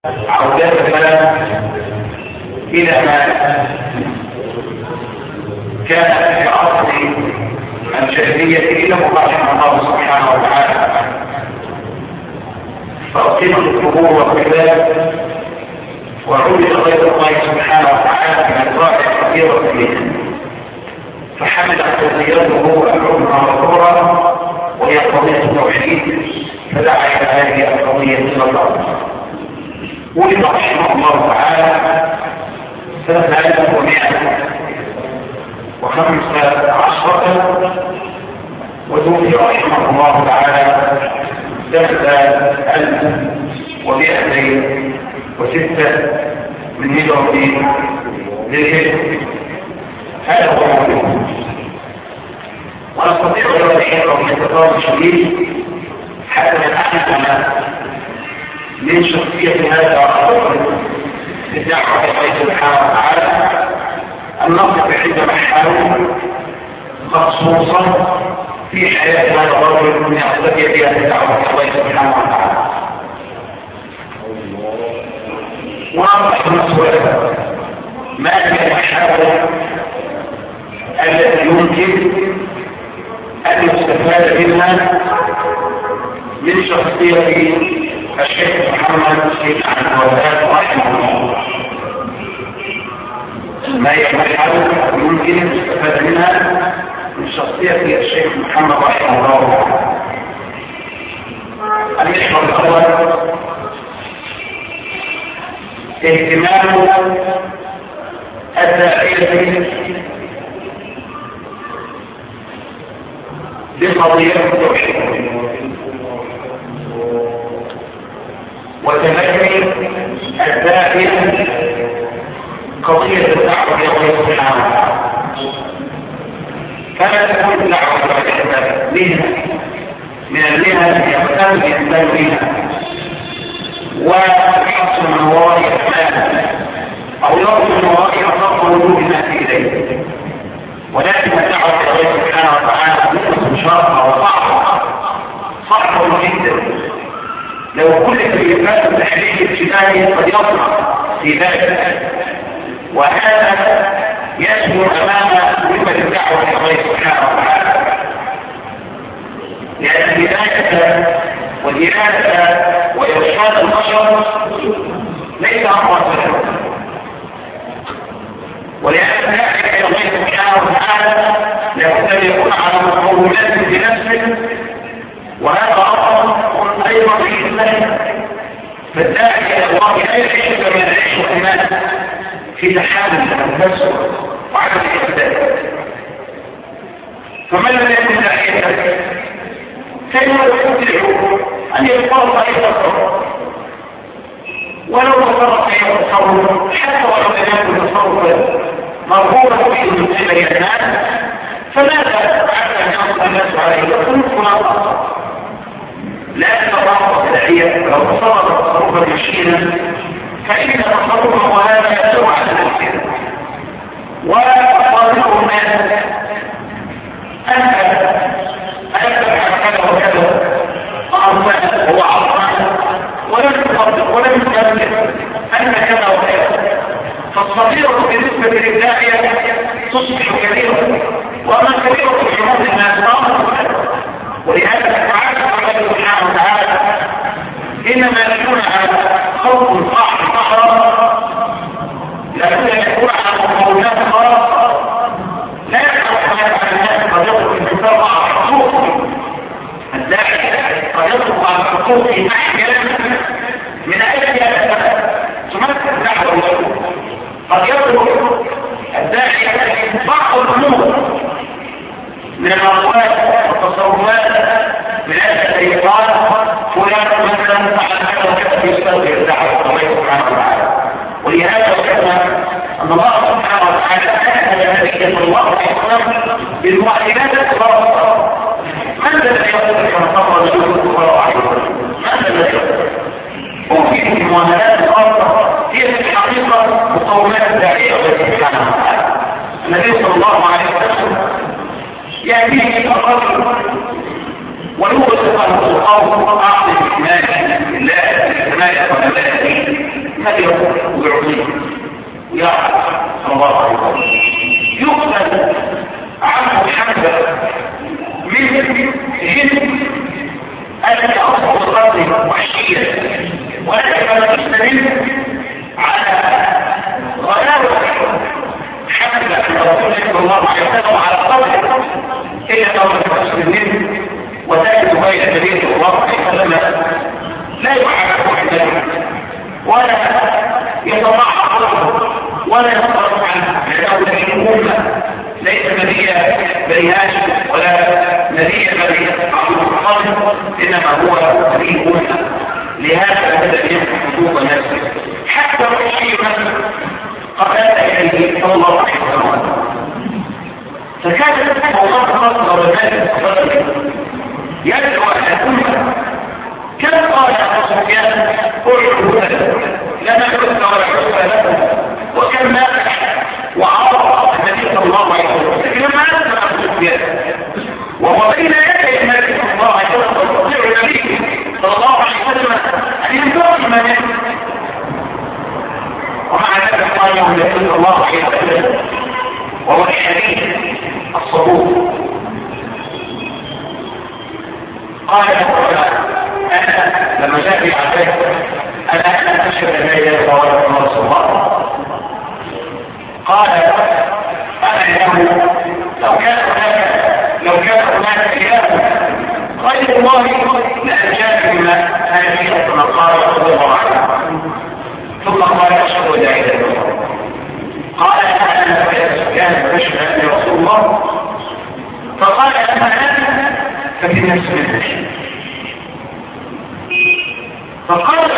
عودتنا إلى ما كان في عصر الجاهلية إلى رحمه الله سبحانه وتعالى، فأقيمت القبور والقباب وعبد غير الله سبحانه وتعالى من أنواع كثيرة منها، فحملت قضيته الحكم المذكورة وهي قضية التوحيد، فدعا إلى هذه القضية إلى الله. ولد رحمه الله تعالى سنة 1115 وتوفي رحمه الله تعالى سنة 1206 من هجرة ذي هذا هو الموضوع. ونستطيع ذلك من التطور الشديد حتى نتعلم من شخصية هذا الرجل للدعوة إلى الله سبحانه وتعالى أن نقف عند محاور مخصوصة في حياة هذا الرجل من يقتدي بها الدعوة إلى الله سبحانه وتعالى، ونطرح مسؤولة ما هي المحاور التي يمكن أن يستفاد منها من شخصية الشيخ محمد بن عبد الوهاب رحمه الله. ما هي المحاور يمكن أن يستفاد منها من شخصية الشيخ محمد رحمه الله؟ المحور الأول اهتمام الداعية بقضية التوحيد وتمكن الداعية قضية الدعوة إلى الله سبحانه وتعالى، فلا تكون الدعوة مهنة من المهن يهتم الإنسان بها ويحصل من وراء أعمال أو يرجو من وراء أخلاق وجوه الناس إليه، ولكن الدعوة إلى الله سبحانه وتعالى شرطها وصعبة جدا. لو كل كلمات التحليل الاجتماعي قد يطلع في ذلك، وهذا يسمو أمام مهمة الدعوة إلى الله سبحانه وتعالى، لأن الهداية والإرادة وإرشاد البشر ليس أمرا سهلا، ولأن الداعي إلى الله سبحانه وتعالى لابد أن يكون على مقومات بنفسه، وهذا أمر أيضا في الإسلام. فالداعي إلى الله لا يعيش كما يعيش الناس في تحالف التكسر وعدم الاعتدال، فمن لم يكن داعيا فإنه يستطيع أن يتصرف أي تصرف، ولو تصرف أي تصرف حتى ولو لم يكن تصرفا مرغوبا فيه من قبل الناس، فماذا حتى أن ينصر الناس عليه يكون خلاصة؟ لأن الله الداعية لو تصرف تصرفا مشينا فإن تصرفه هذا يسوع على نفسه وقالوا الناس أنت تفعل كذا وكذا أرضا هو عظما ولم تصدق ولم تثبت أن كذا وكذا، فالصغيرة بالنسبة للداعية تصبح كبيرة، وأما كبيرة في حمود الناس ولهذا تعالى الله سبحانه وتعالى إنما يكون على خوف صحرا لابد أن يكون على مقاومات خاصة لا يفعل ما يفعل الناس قد يطلق الانتصار على حقوقه. الداعي قد يطلق على حقوقه محكمة من أي تمثل الدعوة له، قد يطلق الداعي بعض الأمور من الأقوال والتصورات من هذا الشيطان فلان مثلا فعل هذا وكذا يستغفر الدعوة الله سبحانه وتعالى. ولهذا وجدنا أن الله سبحانه وتعالى أهل نبيه الله عليه وسلم بالمعجزات الكبرى. من الذي يقول كما قال رسول الله عليه وسلم؟ من الذي يقول؟ أوتي بالمعاملات الخاصة هي في الحقيقة مقومات الداعية الله سبحانه وتعالى. النبي صلى الله عليه وسلم يأتيه الرجل ويوصف له القول أعطي الإيمان بالله السماء والملائكة هذه ويعطيه ويعرف صلى الله عليه وسلم يقبل عنه حمد من جنس الذي أصبح الأرض وحشية ولكن تستمر على غلاوة حمد الرسول صلى الله عليه وسلم على قدر إلى قول المسلمين وذلك بين النبي صلى الله عليه وسلم لا يعرف وحده ولا يتضاعف ولا يصرف عنه لأنه نبي الأمة ليس نبي بني هاشم ولا نبي بني عبد المطلب إنما هو نبي الأمة لهذا الذي يمسك حقوق نفسه حتى الرشيد قد أتى إليه صلى الله عليه وسلم فكانت الله خاصة والناس يدعو على الأمة كما قال أبو سفيان أعلم لنا حسن ولا حسن لكم وكم نافع وعرض النبي صلى الله عليه وسلم لكن لما أسلم أبو سفيان وهو بين يدي النبي صلى الله عليه وسلم تستطيع النبي صلى الله عليه وسلم أن ينتقم منه ومع ذلك قال له النبي صلى الله عليه وسلم وهو الحديث الصبور قال أنا لما جاء في عباس أنا أشهد أن لا إله إلا الله رسول الله قال أنا له لو كان هناك إله غير الله لأنجاك بما هذه كما قال رضي الله عنه ثم قال أشهد أن لا إله إلا الله قال أنا سفيان أشهد أن رسول الله فقال أما أنا ففي نفس منه فقال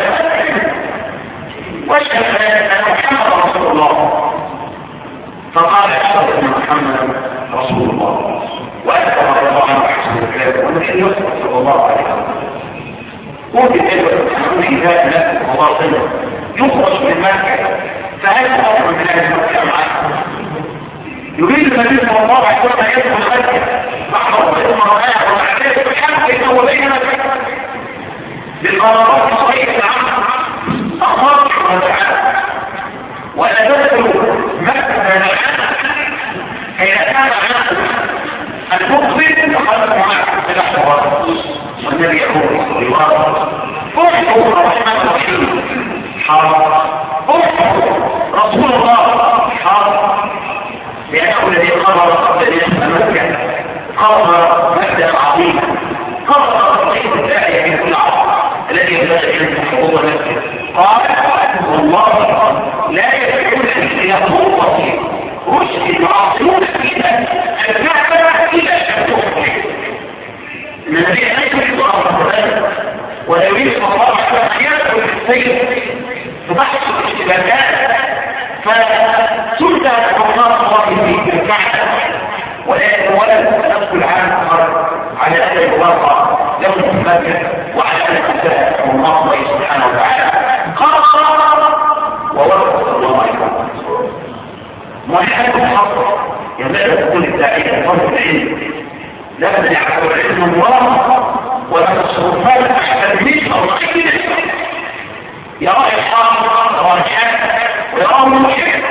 واشهد أن محمد رسول الله فقال أشهد أن محمد رسول الله وأكبر الله عنه حسن الكلام والنبي يصدق صلى الله عليه وسلم وجد في ذات نفسه وباطنه يخرج من مكة فهل أصلا من هذه المكة معه يريد النبي صلى الله عليه وسلم أن يدخل مكة أحرم ثم رأيه ومعرفة الحمد إنه بيننا بالقرارات الصحيحة أخاف وتعالى وأن تدخل مكة نعم كي كان عنه المقبل فقد معه بالأحوال والنبي يقول يقال فرحوا الرحمن الرحيم حرام فرحوا رسول الله حرام لأنه الذي قرر قبل أن يدخل مكة قرر مبدأ عظيما قرر الرحيم الداعية في كل عصر الذي يبدأ إلى حقوق نفسه قال والله لا يدعون إلى قوة رشد يعاصرون فيها الكعبة إلى شمسهم إن الذي ليس يريد أمر ولا يريد الله أن يدخل في السير تضحك الاشتباكات فتبدأ حرمات الله في الكعبة ولكن ولا تدخل عام على أهل الواقع يوم مكة وعلى أن تبدأ حرمات الله سبحانه وتعالى خاصة ووقت الله عليه وسلم وحيث الحصر ينبغي تكون الداعية فرض العلم لا بد يعرف العلم الله ولا تصرفات التدريس او غير يرى الحاضر راجعا ويراه مشرك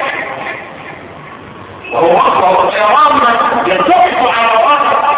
وهو اخبر يراه يلتقط على الارض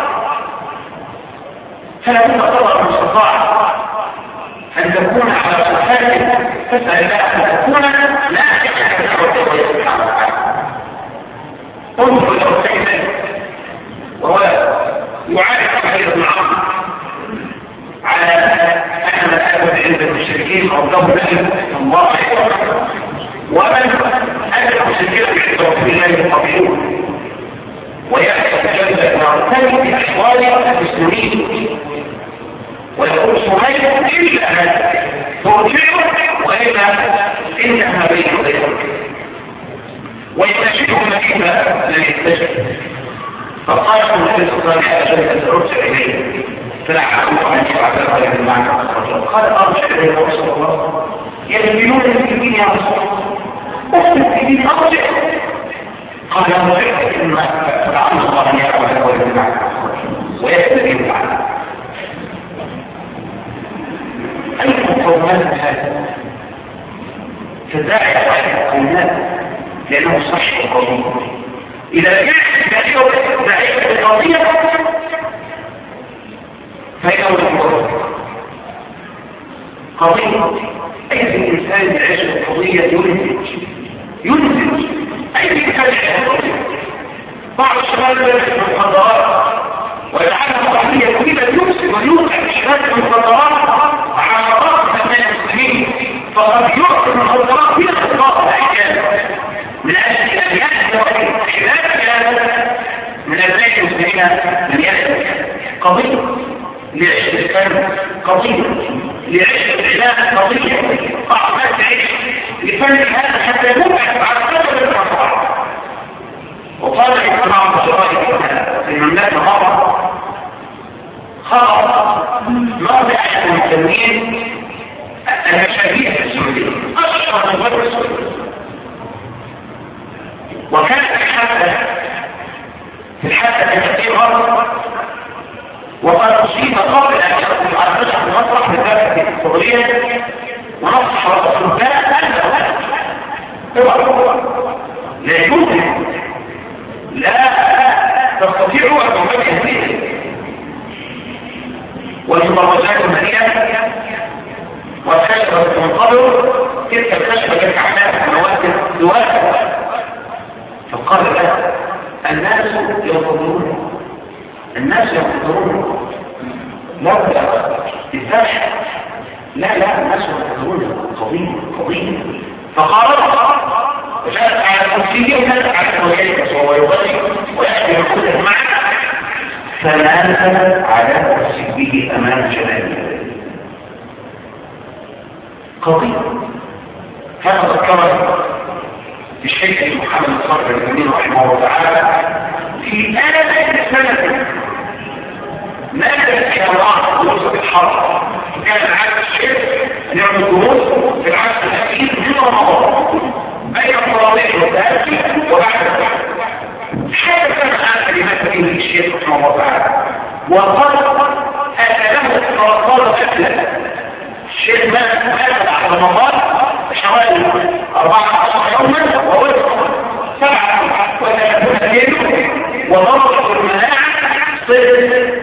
فلا بد قدر المستطاع ان تكون على صفاته تسال الله ان تكون لا تحتاج الله سبحانه وتعالى انظر الى السيد وهو يعرف حديث ابن عمرو على ان من اثبت عند المشركين او له نبي الله عليه وسلم ومن اثبت المشركين عند رسول الله قبيل ويحدث جلد مرتين في احوال المسلمين ويقول سميه الا ان ترجعه والا انها بين ذلك ويستشهد مكيفة لا يستشهد فقال النبي صلى الله عليه وسلم ارجع اليه فلعله ان يفعل ذلك المعنى قال ارجع اليه يا رسول الله يسجنون في الدين يا رسول الله اكتب في الدين ارجع قال ارجع لعل الله ان يفعل ذلك المعنى ويستجيب عنه مقومات هذا فالداعي على المقومات لأنه صح القضية. إذا كانت داعية القضية فهي أول قضية أي إنسان يعيش القضية ينتج أي إنسان يعيش القضية. بعض الشباب يدرس المخدرات ويجعلها قضية كبيرة يفسد ويوقع إشراك المخدرات على مرات أبناء المسلمين، فقد يعطي المخدرات في الاختصاص الأحيان من أجل أن يحدث إشراك من أبناء المسلمين من يحدث قضية لعيش الإسلام، قضية لعيش الإسلام، قضية أعمال تعيش لفن هذا حتى يوقع على قدر المخدرات. وقال اجتماع الشرائع في المملكة خطأ موضع المسلمين المشاهير في السعودية أشهر مدرس وكانت في الحادثة التي غرب وقد أصيب قبل أن يأخذ على نشر المسرح لذلك الصغيرة ونصح السلطان لا يمكن لا تستطيع أن تواجه به والمدرجات المدينة والكشفة المنتظر تلك الكشفة التي عملها سنوات دواسة. فقال له الناس ينتظرون لا الفرح لا الناس ينتظرون قضية فقال وجاءت على الكرسي وكانت على الكرسي وهو يغني ويأتي بكل معه فنزل على كرسيه أمام جلاله قضية. هذا ذكرني بالشيخ محمد صالح الأمين رحمه الله تعالى في آخر سنة نزل إلى الله دروس الحرب. كان عاد الشيخ يعمل دروس في العصر الأخير من رمضان بين التراويح والتهجد وبعد الصلاة. هذا كان عن كلمات فيه الشيخ رحمه الله تعالى وقد أتى له 13 أسئلة. الشيخ مات بعد رمضان حوالي 14 يوما ووزن 37 كيلو وضرب المناعة صفر.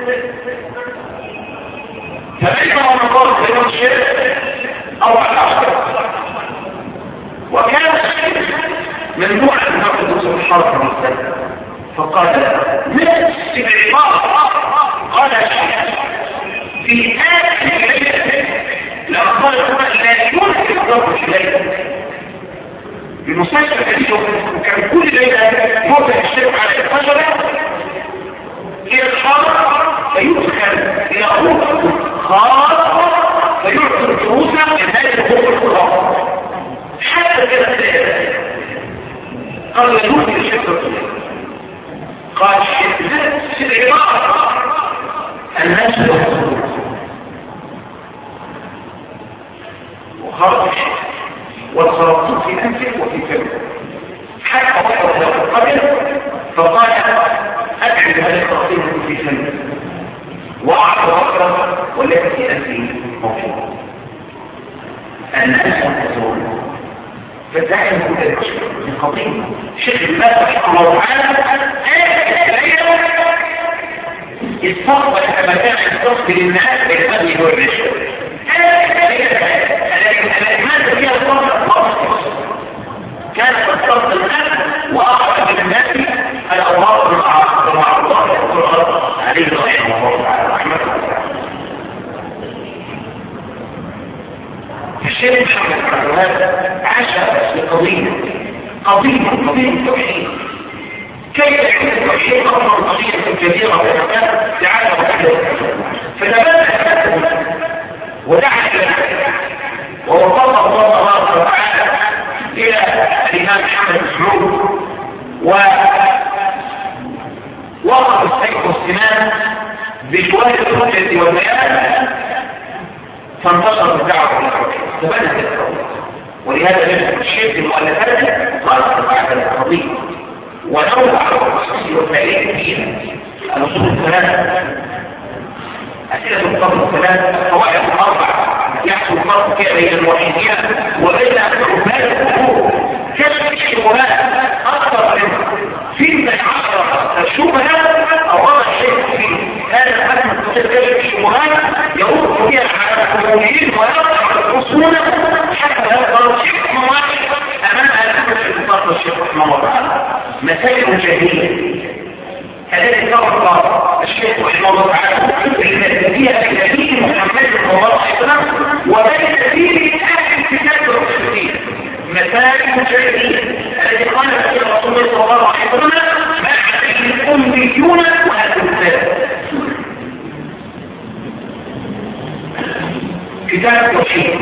فبين رمضان في يوم الشيخ أو 14 وكان الشيخ ممنوع من نقل دروس الحرب المستمر. فقال نفس العبارة قال الشيخ في آخر ليلة لما قال لا يمكن الضرب إليه المستشفى الجديد وكان كل ليلة يوضع الشيخ على الفجرة إلى الحرب فيدخل إلى أروح خاص فيعطي الدروس من هذه الأمور الخاصة حتى كده قال يدوك الشيخ قال الشيخ نفس العبارة الناس يدخلون وخرج الشيخ والخرطوط في أنفه وفي فمه حتى وقت له القبر فقال أدعي هذه الخرطوط في فمه وأعطى بكرة والتي في أنفه موجودة. الناس ينتظرون فالداعي يقول الكشف من قضية شيخ المال رحمه الله تعالى استقبل كما كان يستقبل الناس بالفضل والرشوة. الإيمان فيها الصبر كانت تستقبل الناس وأخذ من الناس الأوراق والمعروضات عليه رحمه الله تعالى رحمه الله. الشيخ محمد عبد عاش لقضية التوحيد. كيف يعيش التوحيد أمر قضية كبيرة وكان لعله وحده فتبدأ ودعا إلى ووصله الله تبارك وتعالى إلى الإمام محمد مسعود ووقف السيف والسنان بجوار الحجة والبيان فانتشر الدعوة إلى التوحيد تبدأ التوحيد. ولهذا نجد الشيخ المؤلفات رأس بعد القضية ونوع الخصوصي والتأليف فيها الأصول الثلاثة أسئلة القرن الثلاثة القواعد الأربعة يحصل فرق بين الموحدين وبين عباد القبور. كان في شبهات اكثر من في 10 شبهه او شيء في هذا الحكم تتكلم الشبهات يرد فيها على القبوريين ويقطع الاصول حتى هذا الشيء واحد امام هذا الفرق الشيخ رحمه الله تعالى مسائل جاهليه. هذا الفرق الشيخ رحمه الله تعالى فيها النبي محمد صلى الله عليه وسلم وبين فيه اهل الكتاب والمسلمين مسائل جاهليه التي قال فيها رسول الله صلى الله عليه وسلم ما عليه الاميون والكتاب. كتاب التوحيد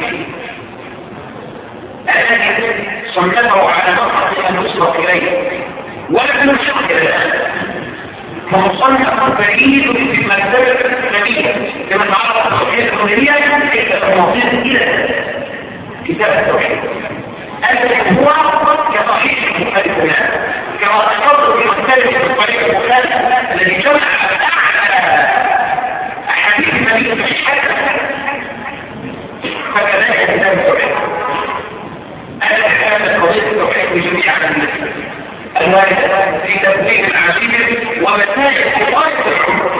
الذي صنفه على مقصد ان يصرف اليه ولم يشق اليه فمصنف بعيد في مرتبه النبيه كما تعرف التوحيد النبيه كيف تنظيم الى كتاب التوحيد الذي هو كصحيح البخاري كما تفضل في مرتبه الصحيح البخاري الذي جمع اعلى احاديث النبي في الحديث فكذلك كتاب التوحيد الذي كانت قضيه التوحيد بجميع الواردة في تبديل العجيب ومسائل غاية العمر.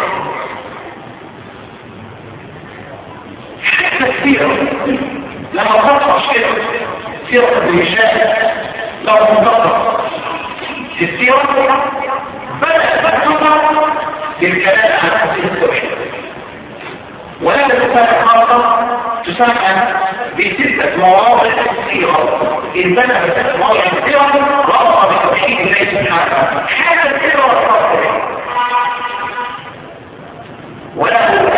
حتى السيرة لما تطلع سيرة ابن هشام لو تنطق في السيرة بدأت تنطق بالكلام عن تفسير التوحيد ولا تسمى خاصة تسمى بستة مواضع السيرة انتبه بستة مواضع السيرة رأى بتوحيد الله سبحانه حتى السيرة والصفر وله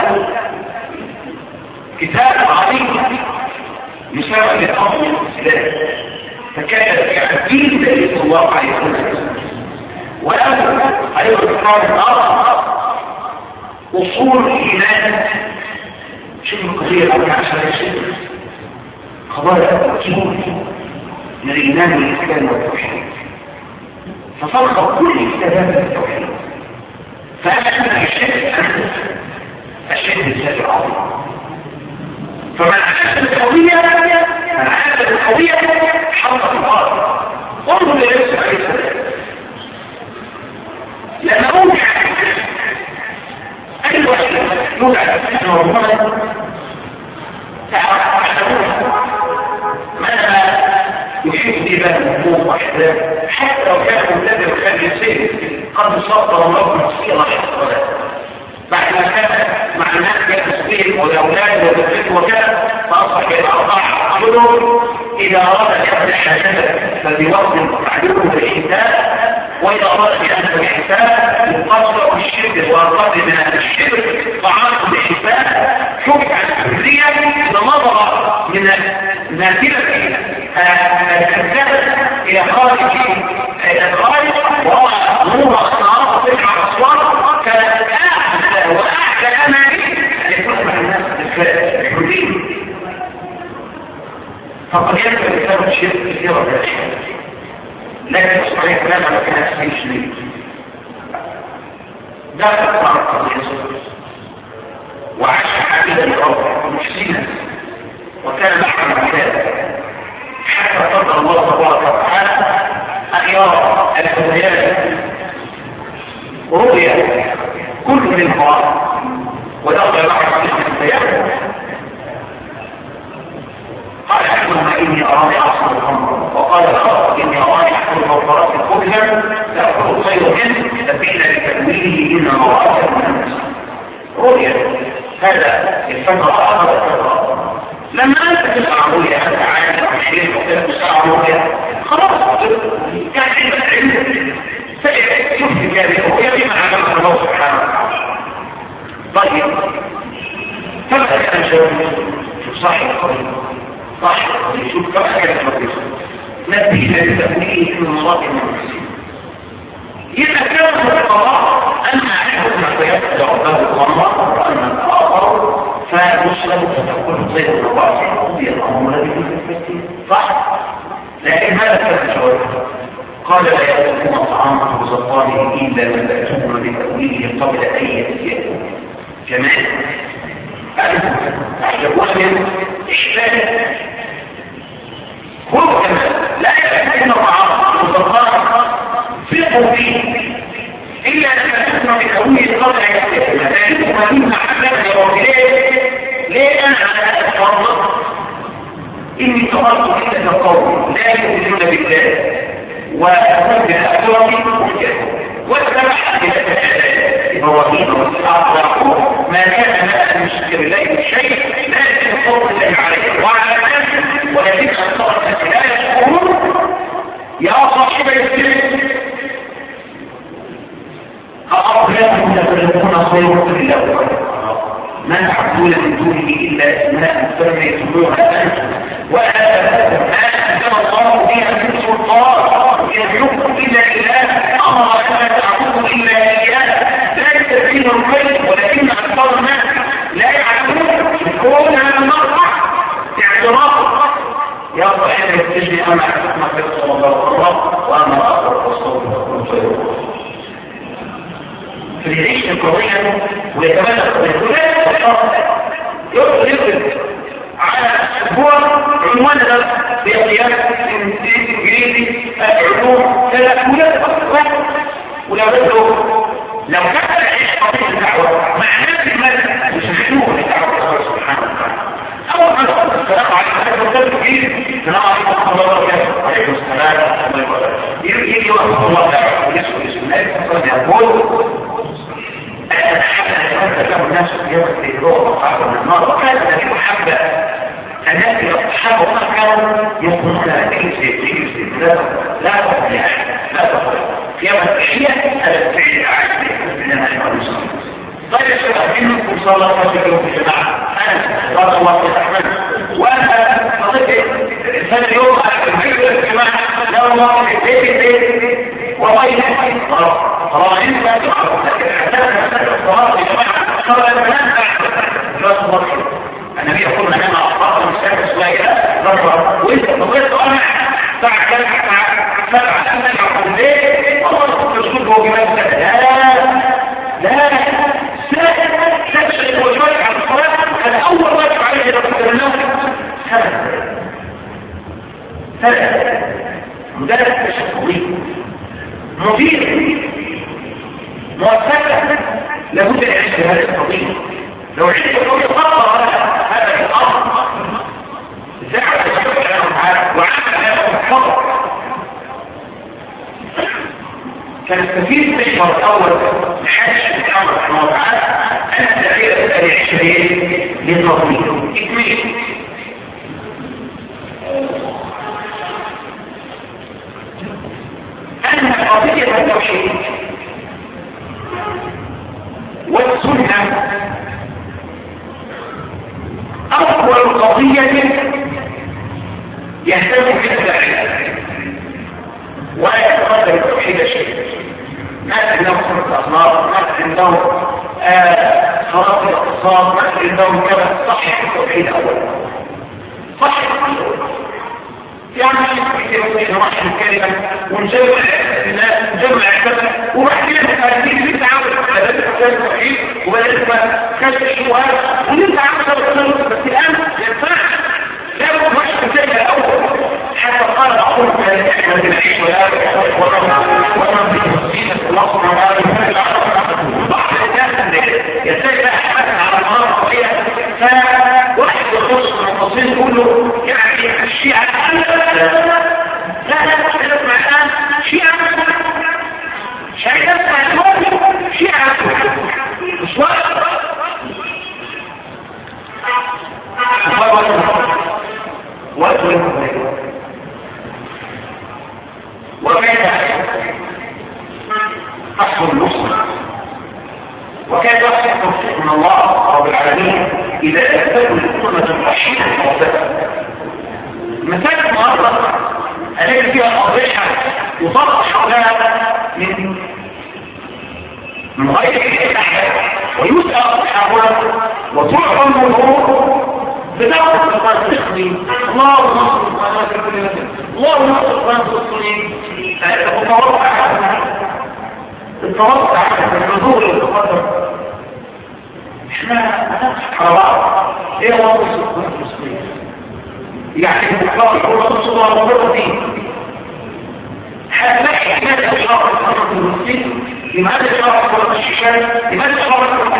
كتاب عظيم يسمى بأمر الإسلام فكان يعديه النبي صلى الله عليه وسلم وله أيضا كتاب آخر أصول الإيمان. شوف القضية الأولى عشان يشوف قضايا أصول من الإيمان والإسلام والتوحيد ففرق كل كتابات التوحيد فأنا الشيء الذات العظيم فمن عاش القضية حرق الأرض انظر ليوسف عليه السلام لما أوجع أي واحد يوجع أنه ربما تعلمون ماذا يحيط بها النمو وأحلام حتى لو كان مبتدئ وكان يسير قد صدر الله مصيرا حتى بعد ما كان مع الناس يتسبيح والأولاد والبيت وكان فأصبح بالأربع أمرهم إذا أراد أن يأخذ حاجته فبوقت تعلمه بالحساب وإذا أراد أن يأخذ الحساب يقصر الشرك وأراد من الشرك طعامه بالحساب شوف عن الكبرية إذا نظر من نافلة الكذابة إلى خارج الخارج وهو نور أسرار تسعى أصوات كان وأحلى أماني أن يكون مع الناس الحدين فقد يكون بسبب الشرك كثيرا من الأشياء لكن الصحيح كلام على كان أسفل شديد لا تقطع القضية وعاش حبيبا لربه محسنا وكان محرما بذلك حتى قدر الله تبارك وتعالى أن يرى الهدايات رؤيا كل منها ودخل معه في البيان قال أحمد إني أراني أصل الأمر وقال الآخر إني أراني أحمد الغفرات الكبرى تأخذ خير منه تبين لتكوينه إن مراتب من رؤيا هذا الفترة آخر لما أنت تسعى رؤيا أنت عالم عشرين وقت تسعى رؤيا خلاص كان عندك علم شوف كذلك رؤيا بما عمله الله سبحانه وتعالى. طيب فبدأ كان شوف صحيح القضية صحيح القضية شوف كما كانت القضية نتيجة لتأويله من مراتب المحسنين إذا كان القضاء أن أحدهم فيبدأ ربه الله وأن الآخر فمسلم فتكون زي الرواج قضي الأمر الذي في التفسير صح لكن هذا كان الجواب قال لا يأكلون طعامه وزطانه إلا من تأتون بتأويله قبل أن يأتيكم كمان أعجبون إحسان هو كمان لا يحتاجون طعام وطهارة فقه فيه إلا أن تسمع بتأويل القطع المسائل ومن محبة لربيه ليه أنا على أتفرط إني تفرط إلا القوم لا يؤمنون بالله وهم بالأسرة واتبع إبراهيم وإسحاق ما كان لنا أن نشرك بالله شيء لا يتفرط الله عليه وعلى الناس ولكن أكثر الناس لا يشكرون يا صاحب السر أأطلافهم يتفرقون خير الله ما تعبدون من دونه إلا أسماء سميتموها أنتم وآباؤكم ما أنزل الله بها من سلطان يدعوكم إلا إله أمر أن لا تعبدوا إلا إياه ذلك دين الخير ولكن أكثر الناس لا يعلمون يذكرون هذا المرفع اعتراف يا صاحب السجن أما حكم في صلى الله عليه وسلم وأما أخر الصوت خير فليعيش القضية ويتبلغ من الولاية والحرب يطلق على أسبوع عنوان بقياس إنجليزي علوم ثلاث ولا بده لو كان يعيش قضية الدعوة مع ناس المال يسمحوه لدعوة الله سبحانه وتعالى أول ما السلام عليكم السلام عليكم الله وبركاته عليكم السلام يجي وقت الله دعوة ويسكن الناس يقول له الناس يوم الروح وعبر النار وكانت المحبة الناس يصحبوا أكثر يقولون تجلس لا تقل أحد لا تقل يوم التحية هذا الفعل عادي من المسلمين طيب الشباب منكم صلى الله عليه وسلم في الجماعة أنا رضا الله يتحمل وأنا نضيف السنة اليوم في الجماعة لا الله في البيت وغيره رأيين لا تعرف لكن أحداث الصلاة يا جماعة صار المنام لا تصدق النبي يقول أنا أخطأت المستقبل شوية ضرر وإنت تقول أنا ساعة كان سبعة سنة ليه الله تشوفه بمن لا تشرك وجوهك على الصلاة هذا أول واجب عليه إذا كنت النوم ثلاث مدرس تشكوي مدير مؤسسة لابد ان يعيش بهذه القضية لو عيش القضية خطر على هذا الأمر زعل سبحانه وتعالى وعمل هذا الخطر كان السفير المحور الأول لحاجة سبحانه وتعالى أن السفير يعيش للتطبيق اثنين أن قضية التوحيد والسنة أول قضية يهتم بها ولا يتقدم التوحيد شيء ما عندهم خلق الأخلاق ما عندهم خلاص الاقتصاد ما عندهم كذا صحيح التوحيد أولا صحيح يعني ممكن نوحد الكلمة ونجمع كذا وبعد كده هتيجي تتعامل بدأت تتعامل التوحيد وبدأت كشف الشبهات وننت عامل الصوت بس الآن ينفع لا نوحد الكلمة الأول حتى قال أقول احنا بنعيش ولا ونرضي المسلمين الله سبحانه وتعالى بعض الناس يستجد حتى على المرة الطبيعية فواحد يخص المنتصين كله يعني الشيعة لا تسمع الآن شيعة شيعة تسمع شيعة مش واحد وكيف تحصل النصر وكيف يحصل التوفيق من الله رب العالمين إذا أثبتوا الأمة الرشيدة المعتدلة مسألة النهارده التي فيها أضرحة يطرح حولها من غير الأحداث ويسأل حولها وتعطى الأمور بدعوة القرآن التخمين الله نصر القرآن الكريم الله نصر القرآن الصليم التوقع النزول والتقدم احنا هنضحك على بعض ايه هو نصر القرآن الصليم يعني الكفار يقولوا الصلاة والصلاة دي هتلاقي لماذا إشارة الصلاة المسلم؟ لماذا إشارة الشيشان؟ لماذا إشارة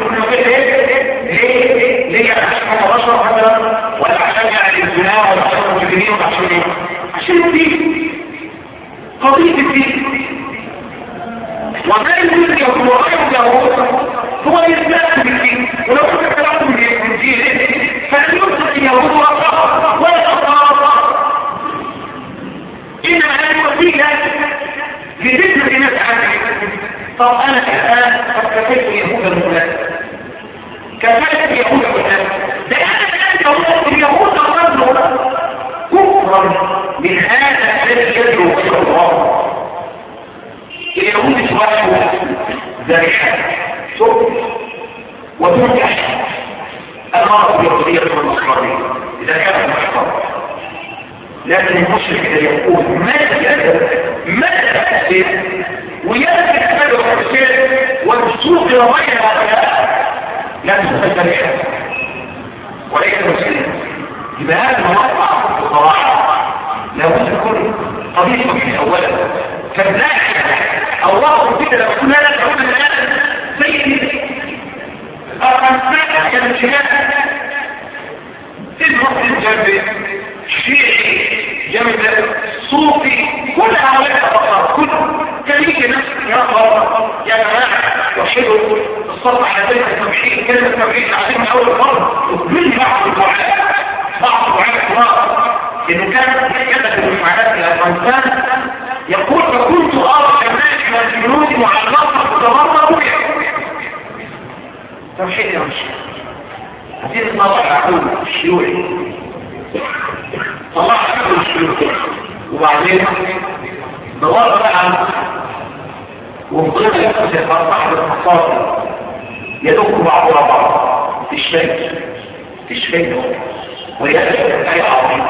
ليه عشان بشر مثلا ولا عشان يعني الزنا ولا عشان المجرمين ولا عشان ايه؟ عشان الدين قضية الدين وما يقول اليهود وغير اليهود هو يثبت بالدين ولو كنت تلعب بالدين فلن يثبت اليهود ولا النصارى إنما هذه وسيلة لذكر الناس عنه. طب أنا الآن قد كفيت اليهود المناسبة كفيت اليهود المناسبة لأن اليهود أخذوا كفرا من هذا الذي يدعو إلى الله. اليهود شوائه ذريحة شوف وتنجح الأرض اليهودية والنصرانية إذا كانت محفظة. لكن المشرك إذا يقول ماذا تأثير ويأتي كفاله الرسول والسوق وغير هذا لا تستفيد بها وليس مسلم. يبقى هذا الموقع بصراحة لابد تكون قضية من أولا كذلك الله كده لو كنا لا تقول الآن سيدي أرمسك كالجهات تدرك الجنب شيعي جميل صوفي كل هؤلاء الأفكار كل كلمة نفسك يا الله يا جماعة وحدوا الصرف على ذلك التوحيد كلمة التوحيد عليهم أول مرة وكل بعض الدعاء الله إنه كان يدخل المعاناة إلى الإنسان يقول فكنت أرى جماعة من الجنود معلقة تتبطر توحيد يا مشي هذه النظر عقول الشيوعي طلع عقول الشيوعي وبعدين دور بقى وفضل يكسر فرصة الحصار يدق بعضها بعض تشفيه ويأتي أي عظيم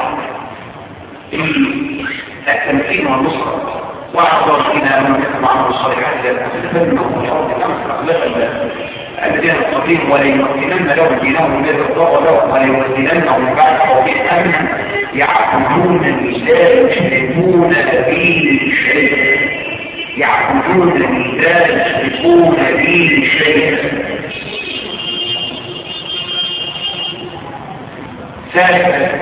التمكين والنصرة وأعظم إلى من يتبع عمل الصالحات لأتفنهم لأرض الأمر الذين القديم وليمكنن لهم دينهم الذي ارتضى لهم وليمكننهم من بعد توفيق أمنا يعبدون لا يشركون به شيئا يعبدون لا يشركون به شيئا. ثالثا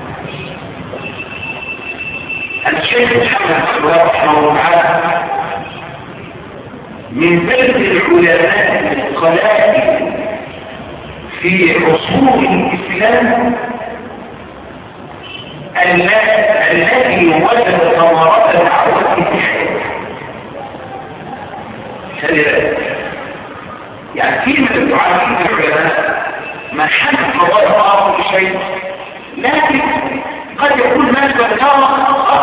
الشيخ محمد رحمه الله تعالى من بلد العلماء القلائل في عصور الإسلام الذي وجد ثمرات الدعوة في حياته. يعني في من الدعاء في العلماء ما حدث الله شيء لكن قد يكون ما تذكر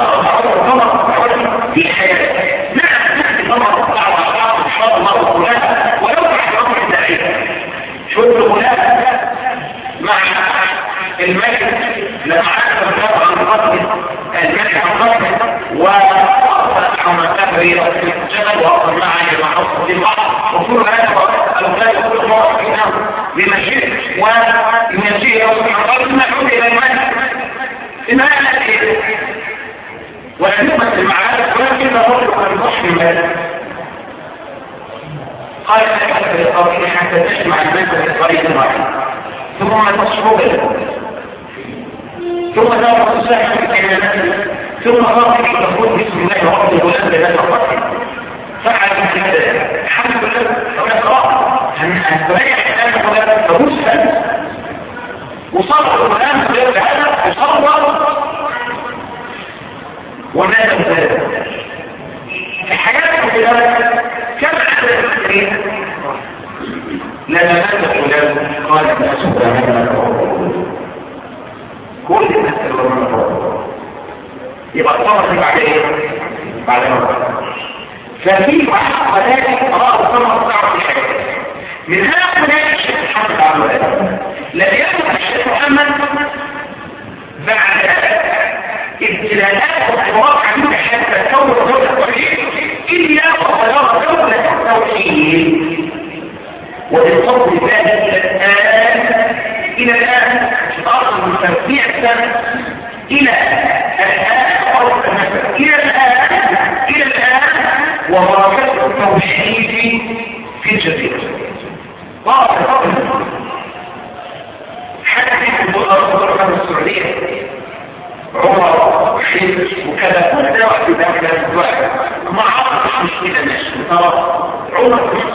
أثر في حياته. نعم نحن نمر الدعوة إن شاء الله فلان ولو بعد أمر الداعية شوف فلان مع الملك لما عرف الدعوة عن قتل الملك عن قتل وأصل عن تبرير الجبل وأصل معه مع أصل البعض وكل هذا الأولاد يقول الله فينا بمشيء ويمشيه يوم عن ما يعود إلى الملك إنها نأتي ولنبت المعارف ولكن رجل المسلم ماذا قال أكثر القضية حتى تجمع المنزل الطريق المعين ثم تصحبه ثم دار الساحة في الكلمات ثم رافق تقول بسم الله رب الولاد لا تفكر فعل هذا الحمد لله ونقرأ هنتبين الآن ولا تبوسا وصلح الآن في هذا وصلح وماذا بذلك في حياته بذلك كم عدد المسلمين لما مات فلان قال أسوأ من كل الناس اللي من يبقى الطمر بعد مرة ففي واحد ذلك رأى الطمر بتاعه في حياته من هؤلاء الشيخ محمد عبد الوهاب لم يكن الشيخ محمد بعد ابتلاءات وحوارات عديدة حتى تكون دولة التوحيد إلا وخيار دولة التوحيد وبالفضل ذلك إلى الآن في أرض من 300 سنة إلى الآن وبركة التوحيد في الجزيرة. حتى في الدولة السعودية عمر وحيد وكذا كل ده وقت ذاك الوقت ما عرفش مشكلة الناس ترى عمر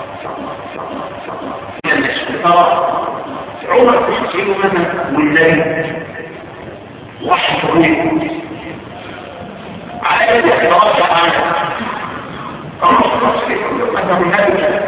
الناس ترى عمر تشيله مثلا والليل وحي طويل على يد يتوقع عنه عمر تشيله مثلا هذا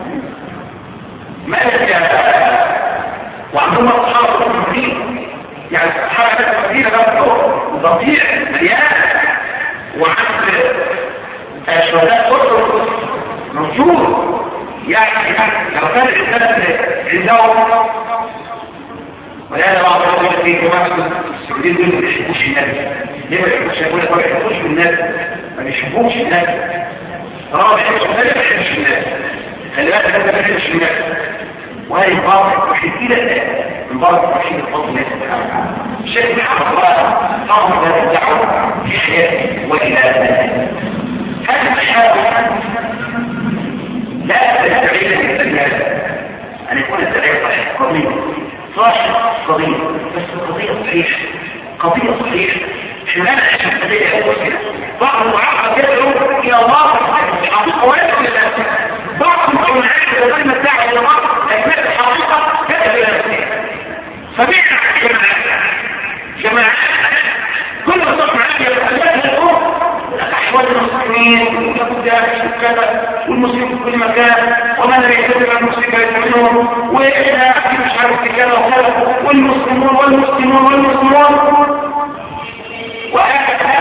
مالك وعندهم أصحاب المدينة يعني أصحاب المدينة ضطيع مليان وعند شهداء قدر موجود يعني لو كان الإنسان عندهم ولهذا بعض الرجل في جماعة السعوديين دول ما بيحبوش الناس. ليه ما بيحبوش؟ يقول لك ما بيحبوش الناس، ما بيحبوش الناس. طالما ما بيحبوش الناس ما بيحبوش الناس. خلي بالك ما بيحبوش الناس. وهي مبارك التوحيد إلى مبارك التوحيد الفضل الله سبحانه وتعالى. الشيخ محمد الله أمر الدعوة في حياته وإلى هذه الحالة لا تستعيد للدجال أن يكون الدجال صحيح قضية صحيح قضية بس قضية صحيحة قضية صحيحة مش معنى عشان قضية أول كده بعض المعارضة يدعو إلى الله حقيقة ولا إلى بعض المعارضة لما تدعو إلى الله أثناء الحقيقة تدعو إلى نفسها فبيعنا جماعة كل ما تصنع أحوال المسلمين والمسلمين في كل مكان وما لا يعتبر المسلمين منهم وإذا مش عارف كذا وكذا والمسلمون وهكذا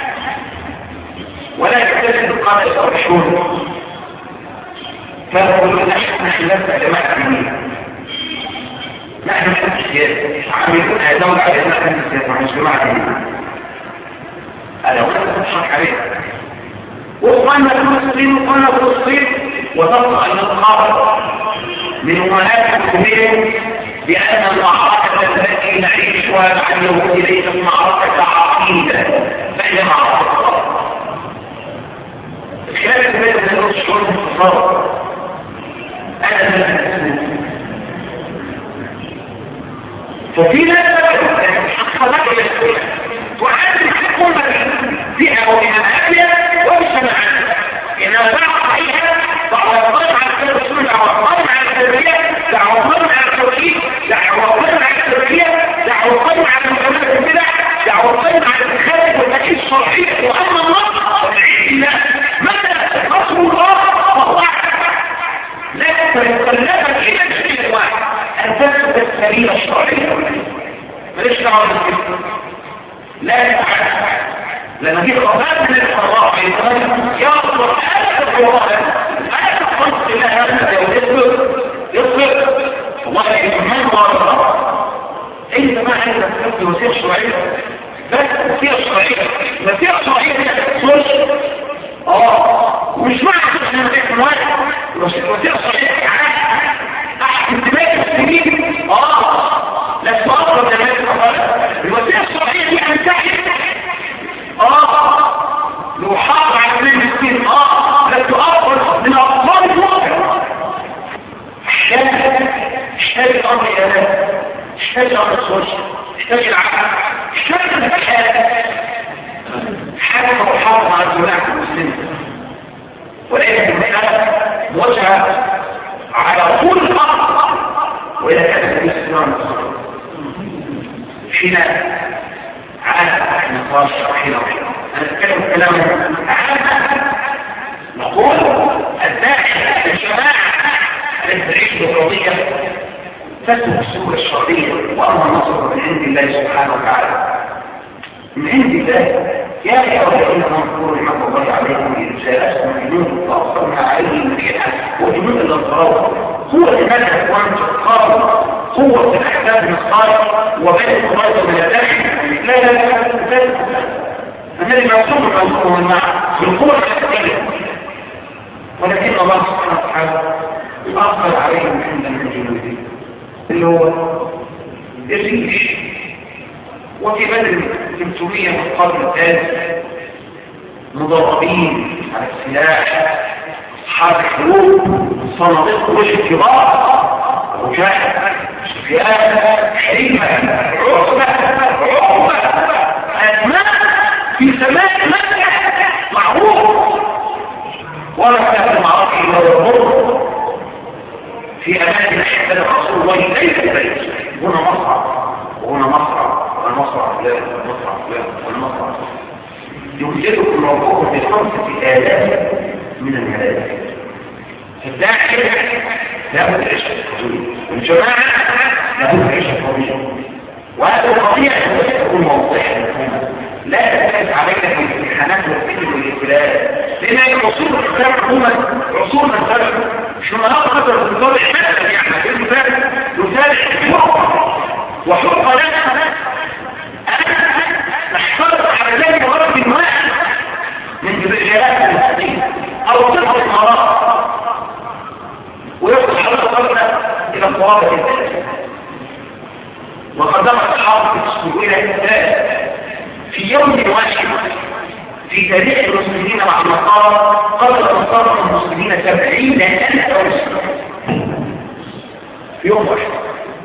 ولا يعتبر القادة يصرحون فيقولون نحن لسنا جماعة أمنية نحن في السياسة عاملون هذول علينا في السياسة مش جماعة أمنية هذا هو تضحك عليه وإخواننا فلسطين وإخواننا فلسطين وتطلع الإنقاذ من أمهات المؤمنين بأن المعركة التي نعيشها مع اليهود ليست معركة عقيدة بل معركة خلال البيت من الشهور المتصرف أنا ففي ناس حقا لك وعاد الحكم فيها ومن الأبية وبسماعات إنها بعض عليها بعض الضرب على الرسول دعوة الضرب على التربية دعوة الضرب على التوحيد دعوة الضرب على التربية دعوة الضرب على المجالات البدع دعوة الضرب على الاتخاذ والتأكيد الشرعي وأما الله والعيد الله متى رسول الله فهو لا يتكلفك إلى الشيء الواحد أن تثبت السبيل الشرعي ماليش دعوة بالكلمة لا يفعل لما دي خطاب من الحرام يصبر آلة الحرام آلة الخلق إلى هذا يصبر والله يتمنى الله انت ما عندك تبدي وسيلة شرعية بس وسيلة شرعية وسيلة شرعية دي هتكسوش ومش معنى كده احنا نتعرف الواحد وسيلة شرعية احسن دماغ السنين لا تفضل دماغ الحرام الوسيلة الشرعية دي هنتعرف لو حافظ على كل مسكين لا تؤثر من اطفال الواقع احتاج الامر الى هذا احتاج الامر السوشيال احتاج العقل احتاج الحياه حاجه وحافظ على جماعه المسلمين ولكن المساله موجهه على طول الارض واذا كانت الاسلام حين عاد نقاش حين أنا أتكلم كلام عام نقول الداعي للجماعة التي تعيش بالرضية تسلك السبل الشرعية وأما النصر من عند الله سبحانه وتعالى من عند الله يا أيها الذين آمنوا اذكروا نعمة الله عليكم إذ جاءتكم جنود فأرسلنا عليهم ريحا وجنود الأنصار هو المنهج وأنت تقارب قوة الأحداث المسخرة وبين الخطوات من الداخل لا الذي معصوم بالقوة الحقيقية ولكن الله سبحانه وتعالى أرسل عليهم حمدا من جنوده اللي هو الريش وفي بدر 300 من القرن الثالث مدربين على السلاح، أصحاب الحروب، صناديق وجه الكبار، أبو جهل، سفيان، حكمة، عقبة، أسماء في سماء مكة معروف، ولا كانت المعركة إلا والمر في أماكن حتى رسول الله ليس بيت، هنا مصعب وهنا مصعب والمصعب لا والمصعب لا والمصعب يوجد الموضوع ب5,000 من الملائكة. الداعي لا بد عيشة طبيعية، والجماعة لا بد عيشة طبيعية، وهذا الطبيعة تكون موضحة لا تختلف عليك في الامتحانات والفتن والابتلاءات، لأن عصور الإسلام عموما عصور السلف مش مناطق الطبيعي مثلا يعني المثال وحق لنا نحترق على ذلك رب واحد من رجالات المسلمين أو صفة المرأة ويقول حضرتك إلى قوابة الثالث. وقدمت الحافظ إلى الثالث في يوم واحد في تاريخ المسلمين مع النصارى قتل أنصار المسلمين 70,000 مسلم في يوم واحد.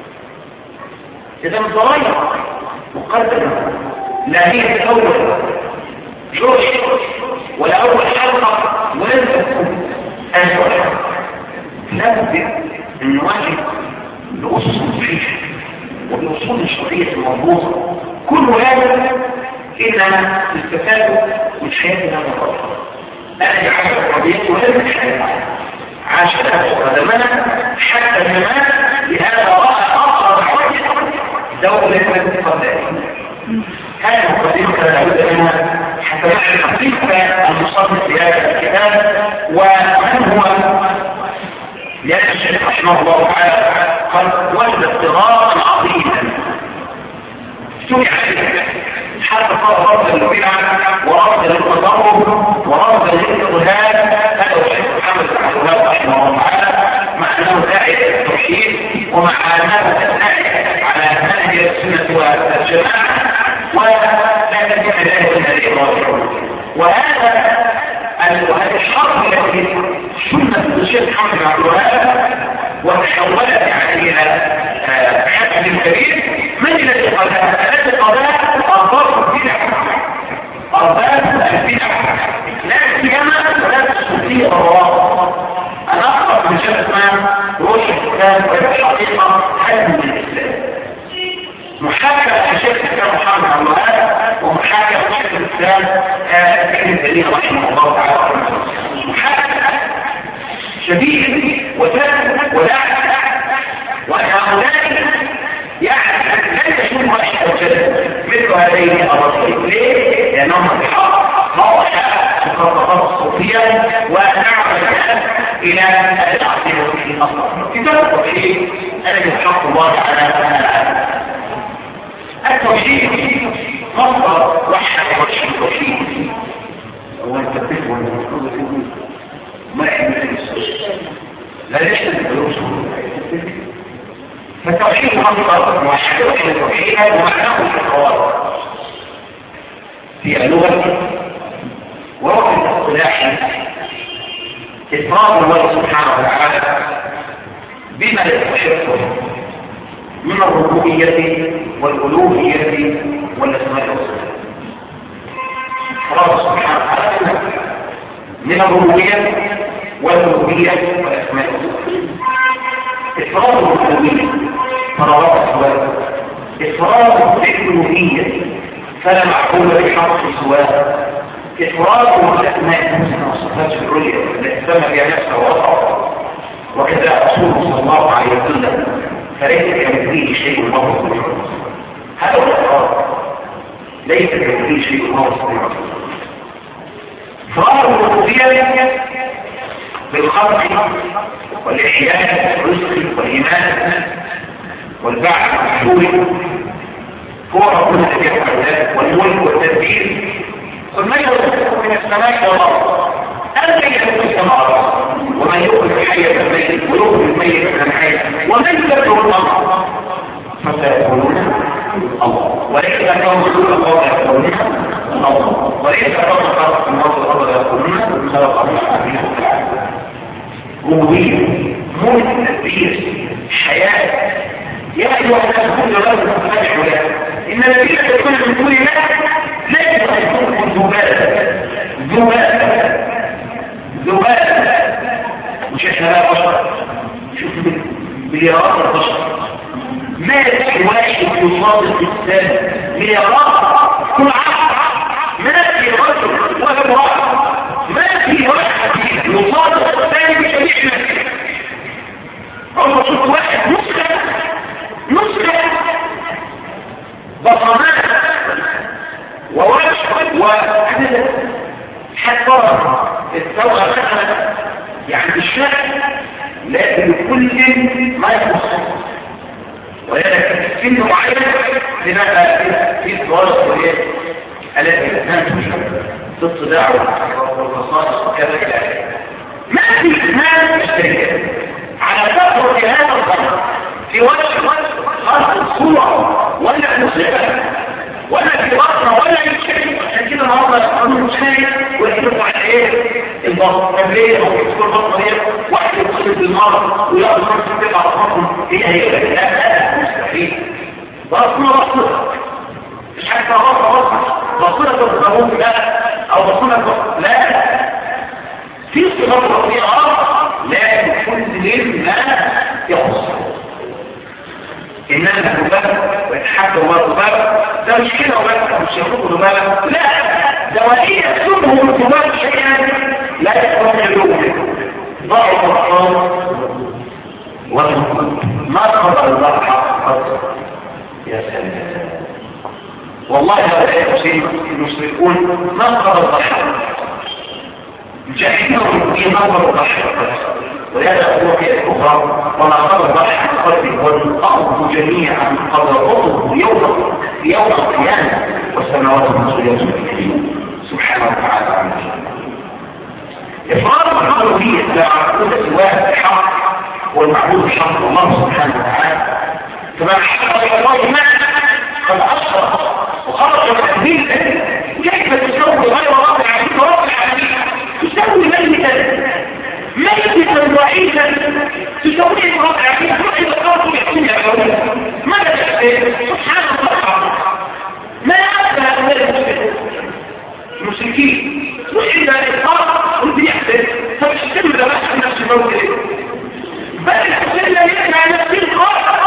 إذا الضرايب مقدمة لا هي الأول جرش ولا أول حلقة ولا تكون أجل. لابد أن نواجه الأسس الصحيحة والأصول الشرعية المضبوطة، كل هذا إنما استفادوا من حياتنا المفضلة. أنا عاشت قضيته ولم تحدث عاشت قدمنا حتى الممات لهذا رأى أقرب حوجة دولة قبلها. هذه القضية كان لابد منها حتى نعرف كيف المصنف في هذا الكتاب ومن هو، لأن الشيخ رحمه الله تعالى قد وجد اضطرارا عظيما اجتمع فيه حتى صار رفضا للبدعة ورفضا للتطرف ورفضا للإرهاب. هذا هو الشيخ محمد بن عبد الوهاب رحمه الله تعالى، مع أنه داعي إلى التوحيد ومع أنه داعي على منهج السنة والجماعة ولا تنجح ذلك من الإرهاب. وهذا الحرب التي سنة الشيخ محمد بن عبد الوهاب وتحولت عليها حسن الكبير من الذي قضاها؟ الذي قضاها أرباب البدع، أرباب البدع لا سيما ولا تستطيع الروابط. أنا أقرأ من شيخ اسمه روح الإسلام والحقيقة حسن من الإسلام، محاكاة الشيخ الإسلام محمد بن عبد الوهاب ومحاكاة الشيخ الإسلام ابن تيمية رحمه الله تعالى، محاكاة شديد وثابت وداعي. وهؤلاء يعني لا يكون واحد مثل هذين الرسول. ليه؟ لأنهم بحق موضع مخططات الصوفية ونعمل إلى التعطيل في الأصل. كتاب التوحيد الذي حق الله على التوحيد مصدر وحد التوحيد هو التوحيد والمفروض ما يحمل لا يشتغل بالوصول. فالتوحيد مصدر وحد التوحيد ومعناه الحوار في اللغة ووقت الاصطلاح إفراد الله سبحانه وتعالى بما يستحقه من الربوبية والألوهية والأسماء والصفات. الله سبحانه وتعالى من الربوبية والألوهية والأسماء والصفات. إفراد الربوبية فروات السؤال، إفراد الألوهية فلا معقول بحق سواه، إفراد الأسماء والصفات في الرؤية التي سمى بها نفسه وأطعه، وكذا رسوله صلى الله عليه وسلم فليس كمثله شيء وهو السميع البصير. هذا هو الإفراد، ليس كمثله شيء وهو السميع البصير. إفراد الربوبية بالخلق والإحياء والرزق والإيمان والبعث والحشور هو ربنا الذي يفعل ذلك، والملك والتدبير. قل من يرزقكم من السماء والأرض أمن يخلق السماء ومن يخرج الحي من الميت ويخرج الميت من الحي ومن يبدأ الأرض فسيقولون الله، وليس لهم حلول القول يقولون الله، وليس لهم خلق الموت والارض يقولون خلق الله. ربوبيه، ملك، تدبير، حياه. يا ايها الناس كل رجل تتبعوا له ان الذين تدعون من دون الله لا يستحقون ذباب. مش احنا بقى بشر، شوف مليارات البشر، ما في واحد يصادق السنة مليارات كل عام، ما في رجل ولا امرأة، ما في واحد يصادق الثاني بشريع نفسه. أول شوف واحد نسخة بصمات ووجه وعدد حتى الثورة مثلا يعني الشكل، لكن كل ما يخص ولكن سن معين لماذا في الصوارق والإيه التي تنتج الصداع والرصاص وكذا. ما في إثنان الشركات على كثرة هذا الخلق في وجه خلق الصورة ولا الموسيقى ولا في بطنة ولا يشكل. عشان كده النهارده القانون الشرعي ويحطوا على ايه البطن قبليه او يذكر البطن دي واحد يتصل بالمرض وياخد خمس دقائق على البطن هي لا مستحيل. بطنه مش حاجه بطنه القانون لا او بطنه لا في صفات رفيعه لا كل ليل ما يخص. إنما الذباب ويتحكم الذباب ده مش كده وبس، مش يخرجوا ذبابة، لا ده وإن يكتبهم الذباب شيئا لا يستطيعون ضعف الأطفال ما قدر الله حق قدر. يا سلام والله هؤلاء المشركون ما قدر الله حق جاهدهم في نظر الضحية وهذا هو في الكفر ولا قدر ضحية قلبي والأرض جميعا قدرته يوم القيامة والسماوات المسؤولية سبحانه وتعالى عنه. إفراد الألوهية لعقود سواء الحق والمعبود الحق الله سبحانه وتعالى كما حق الله ما قد أشرف وخرج من الدين. كيف تسوي غير رب العالمين ورب العالمين؟ تسوي ميتة ضعيفة تسوي رب العالمين روحي بقاطه يحسن يعلمون ماذا تحسن؟ سبحان الله ما أبدا هؤلاء المشركين وإذا الإطلاق قلت يحسن فبشتم لبحث نفس الموت بل الحسن لا يسمع نفسه الخاص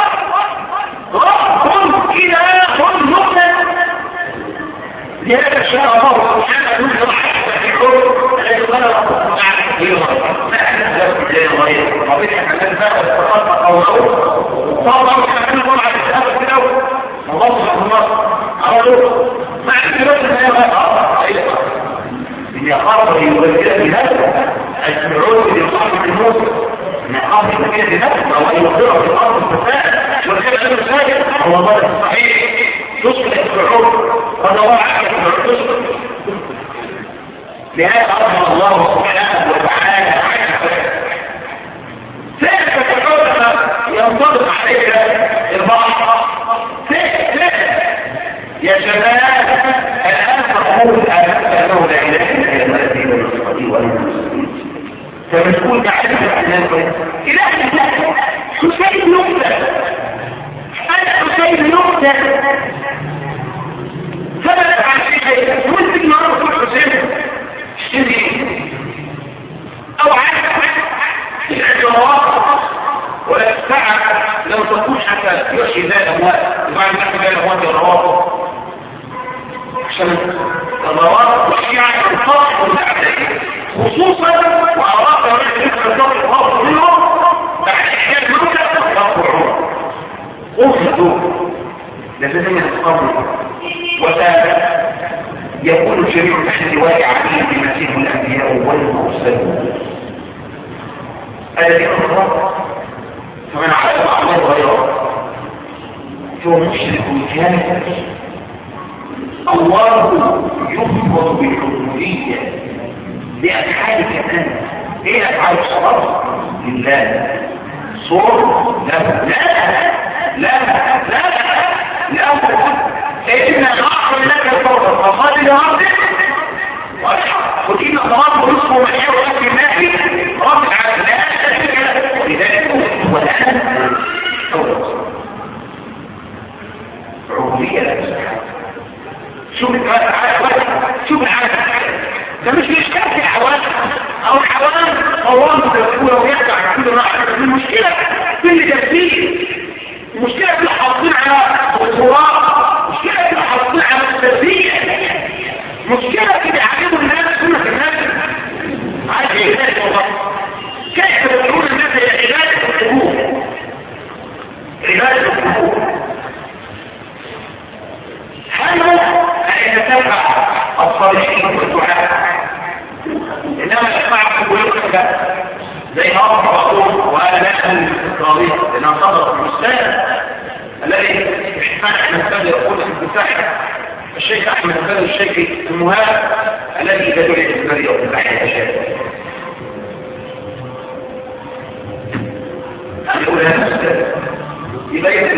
رب إله مؤمن. لهذا شاء الله سبحانه من رحمة في الحر الذي قال ربكم أعلم بيضا ما أحدث لكم إليه غير ربيع حسن فاق استقرت قوله صار حسن طبعا السابق في الأول مضاصف الله أرادوا ما أحدث ما يغير إن يخاف يبدل بنفسه السمعون يصاحب الموت إن يخاف يبدل بنفسه أو أن يغير في الأرض الفساد والكلام المساجد هو ضرب الصحيح تصبح السحور ونواعك التصبح. لهذا أظهر الله سبحانه وتعالى ثالثة الحكمة ينطبق عليك البحر يا شباب الآن تقول أنه لا إله إلا الذي هو الصديق والمسلمين فمسؤول تعرف الناس إله حسين نقطة أنا حسين نقطة ثبت عن شيء ممكن نعرف كل حسين اشتري أو عارف العجوات ولا الساعة لو تكون حتى يحيي ذا الأموات وبعد ما يحيي ذا الأموات والرواب عشان الرواب والشيعة الخاص والأعداء خصوصا وأراك ورحمة الخاص الخاص منهم بعد إحياء الموتى وقعوا أخذوا لازم يتقبلوا ويكون الجميع تحت لواء عليم بمسيح الأنبياء والمرسلون. الذي أمر فمن عرف مع الله غيره هو مشرك كامل. الله يخبر بالعبودية لأفعالك أنت. إيه أفعال الصلاة؟ لله. صور لا لا لا لا لا لا إن أعطى لك الفرصة فقال لربك وإن الله رزقه محياه ولكن الله رب العالمين لا شريك له ولذلك والآن عبودية لا تستحق. شوف العالم ده مش مشكلة في الحوادث أو الحوادث قوام تقول ويرجع كل راحة. المشكلة في اللي تفسير، المشكلة في الحاصلين على الصراط، مشكلة في الحاصلين على التسبيح، مشكلة في تعليم الناس سنة الناس عايز عبادة الله. كيف تدعون الناس إلى عبادة القبور؟ عبادة القبور حلو أن تتبع الصالحين والدعاء، إنما يسمعكم ويقرأ زي ما أقول وأنا لا أهل الاستقرارية لأنها صدرت المستند الذي احتاج نستند يقول في الفتاح الشيخ أحمد البدوي الشيخ المهاب الذي يدل إلى البدوي أو البحث الشيخ أقول هذا المستند يبين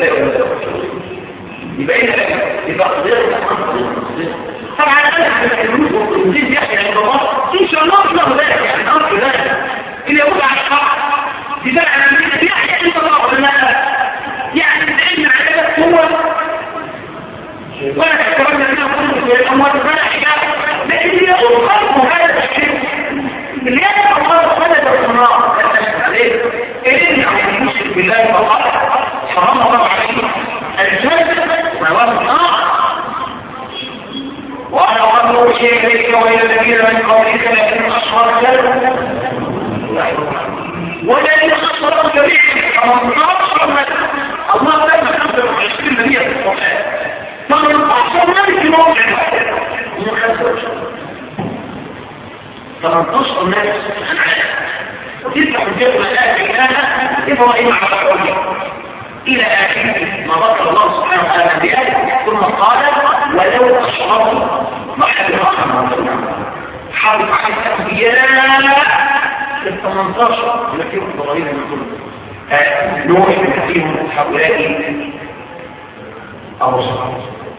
إذا قدرت طبعا أنا الفلوس والدين يحكي عند الله إن شاء الله له ذلك يعني أرض ذلك اللي يقول على الحق بداية عن يحكي عند الله ولا يعني العلم على ذلك هو ولا تكتبنا أنه كنت في الأموات ولا حجاب لكن هي أخذ هذا الشيء اللي يدعو الله خلد الصناع إذن يعني المشرك بالله فقط حرام الله عليه الجنة ومواد النار. وأنا أقول شيء إليك وإلى الذين من قبلك لكن أشهر والذين أشهروا كبير الله لما 25 مليون في القرآن فمن أحسن مالك في موضع واحد 18 ناس وتلك حجة الآية كانت إبراهيم على الحجة إلى آخره ما ذكر الله سبحانه وتعالى بآية ثم قال ولو أشركوا محل رحمة حرب عن الأنبياء ال 18 التي إبراهيم يقول نوح يكفيهم هؤلاء الرسل.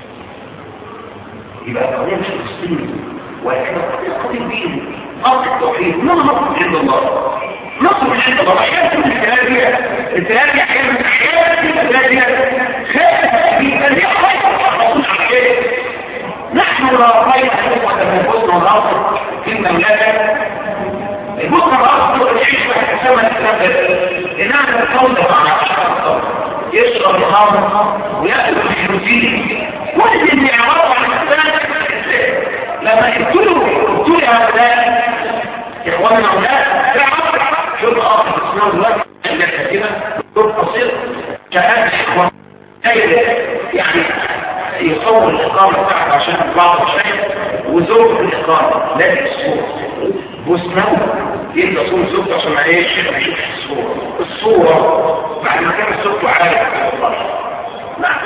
يبقى قضية مش فلسطين ولكن قضية بيهم أرض التوحيد ما نطلب عند الله نطلب عند الله أحيانا من الثلاثية أحيانا من الثلاثية خير في تنبيع خير الرسول عليه نحن لا خير أنه تنبوتنا الأرض في المملكة البطن الأرض يعيش واحد سمى السبب إنها تتكون مع يشرب الخمر ويأكل الحروسين وجد المعراض عن الثلاثة لما ابتلوا هؤلاء إخواننا هؤلاء تعرف شو الأرض اسمه الوقت اللي كاتبة دور قصير كأن إخوان يعني يصور الإقامة بتاعته عشان بعض الشيء وزوج الإقامة لا الصورة واسمه يبدأ صور زوجته عشان ما يشوف الصورة بعد ما كان زوجته عارف نعم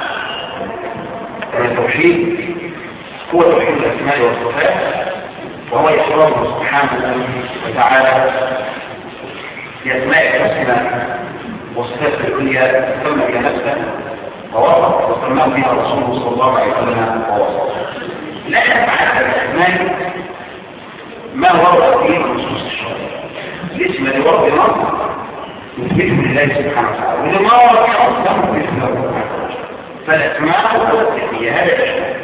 التوحيد هو توحيد الأسماء والصفات وهو إقراره سبحانه وتعالى بأسماء الحسنى وصفات العليا ثم إلى نفسه ووصف وسماه بها رسوله صلى الله عليه وسلم ووصف لا يفعل الأسماء ما ورد فيه النصوص الشرعية الاسم الذي ورد نص يثبته لله سبحانه وتعالى وإذا ما ورد نص له مثله فالأسماء هي هذا الأشياء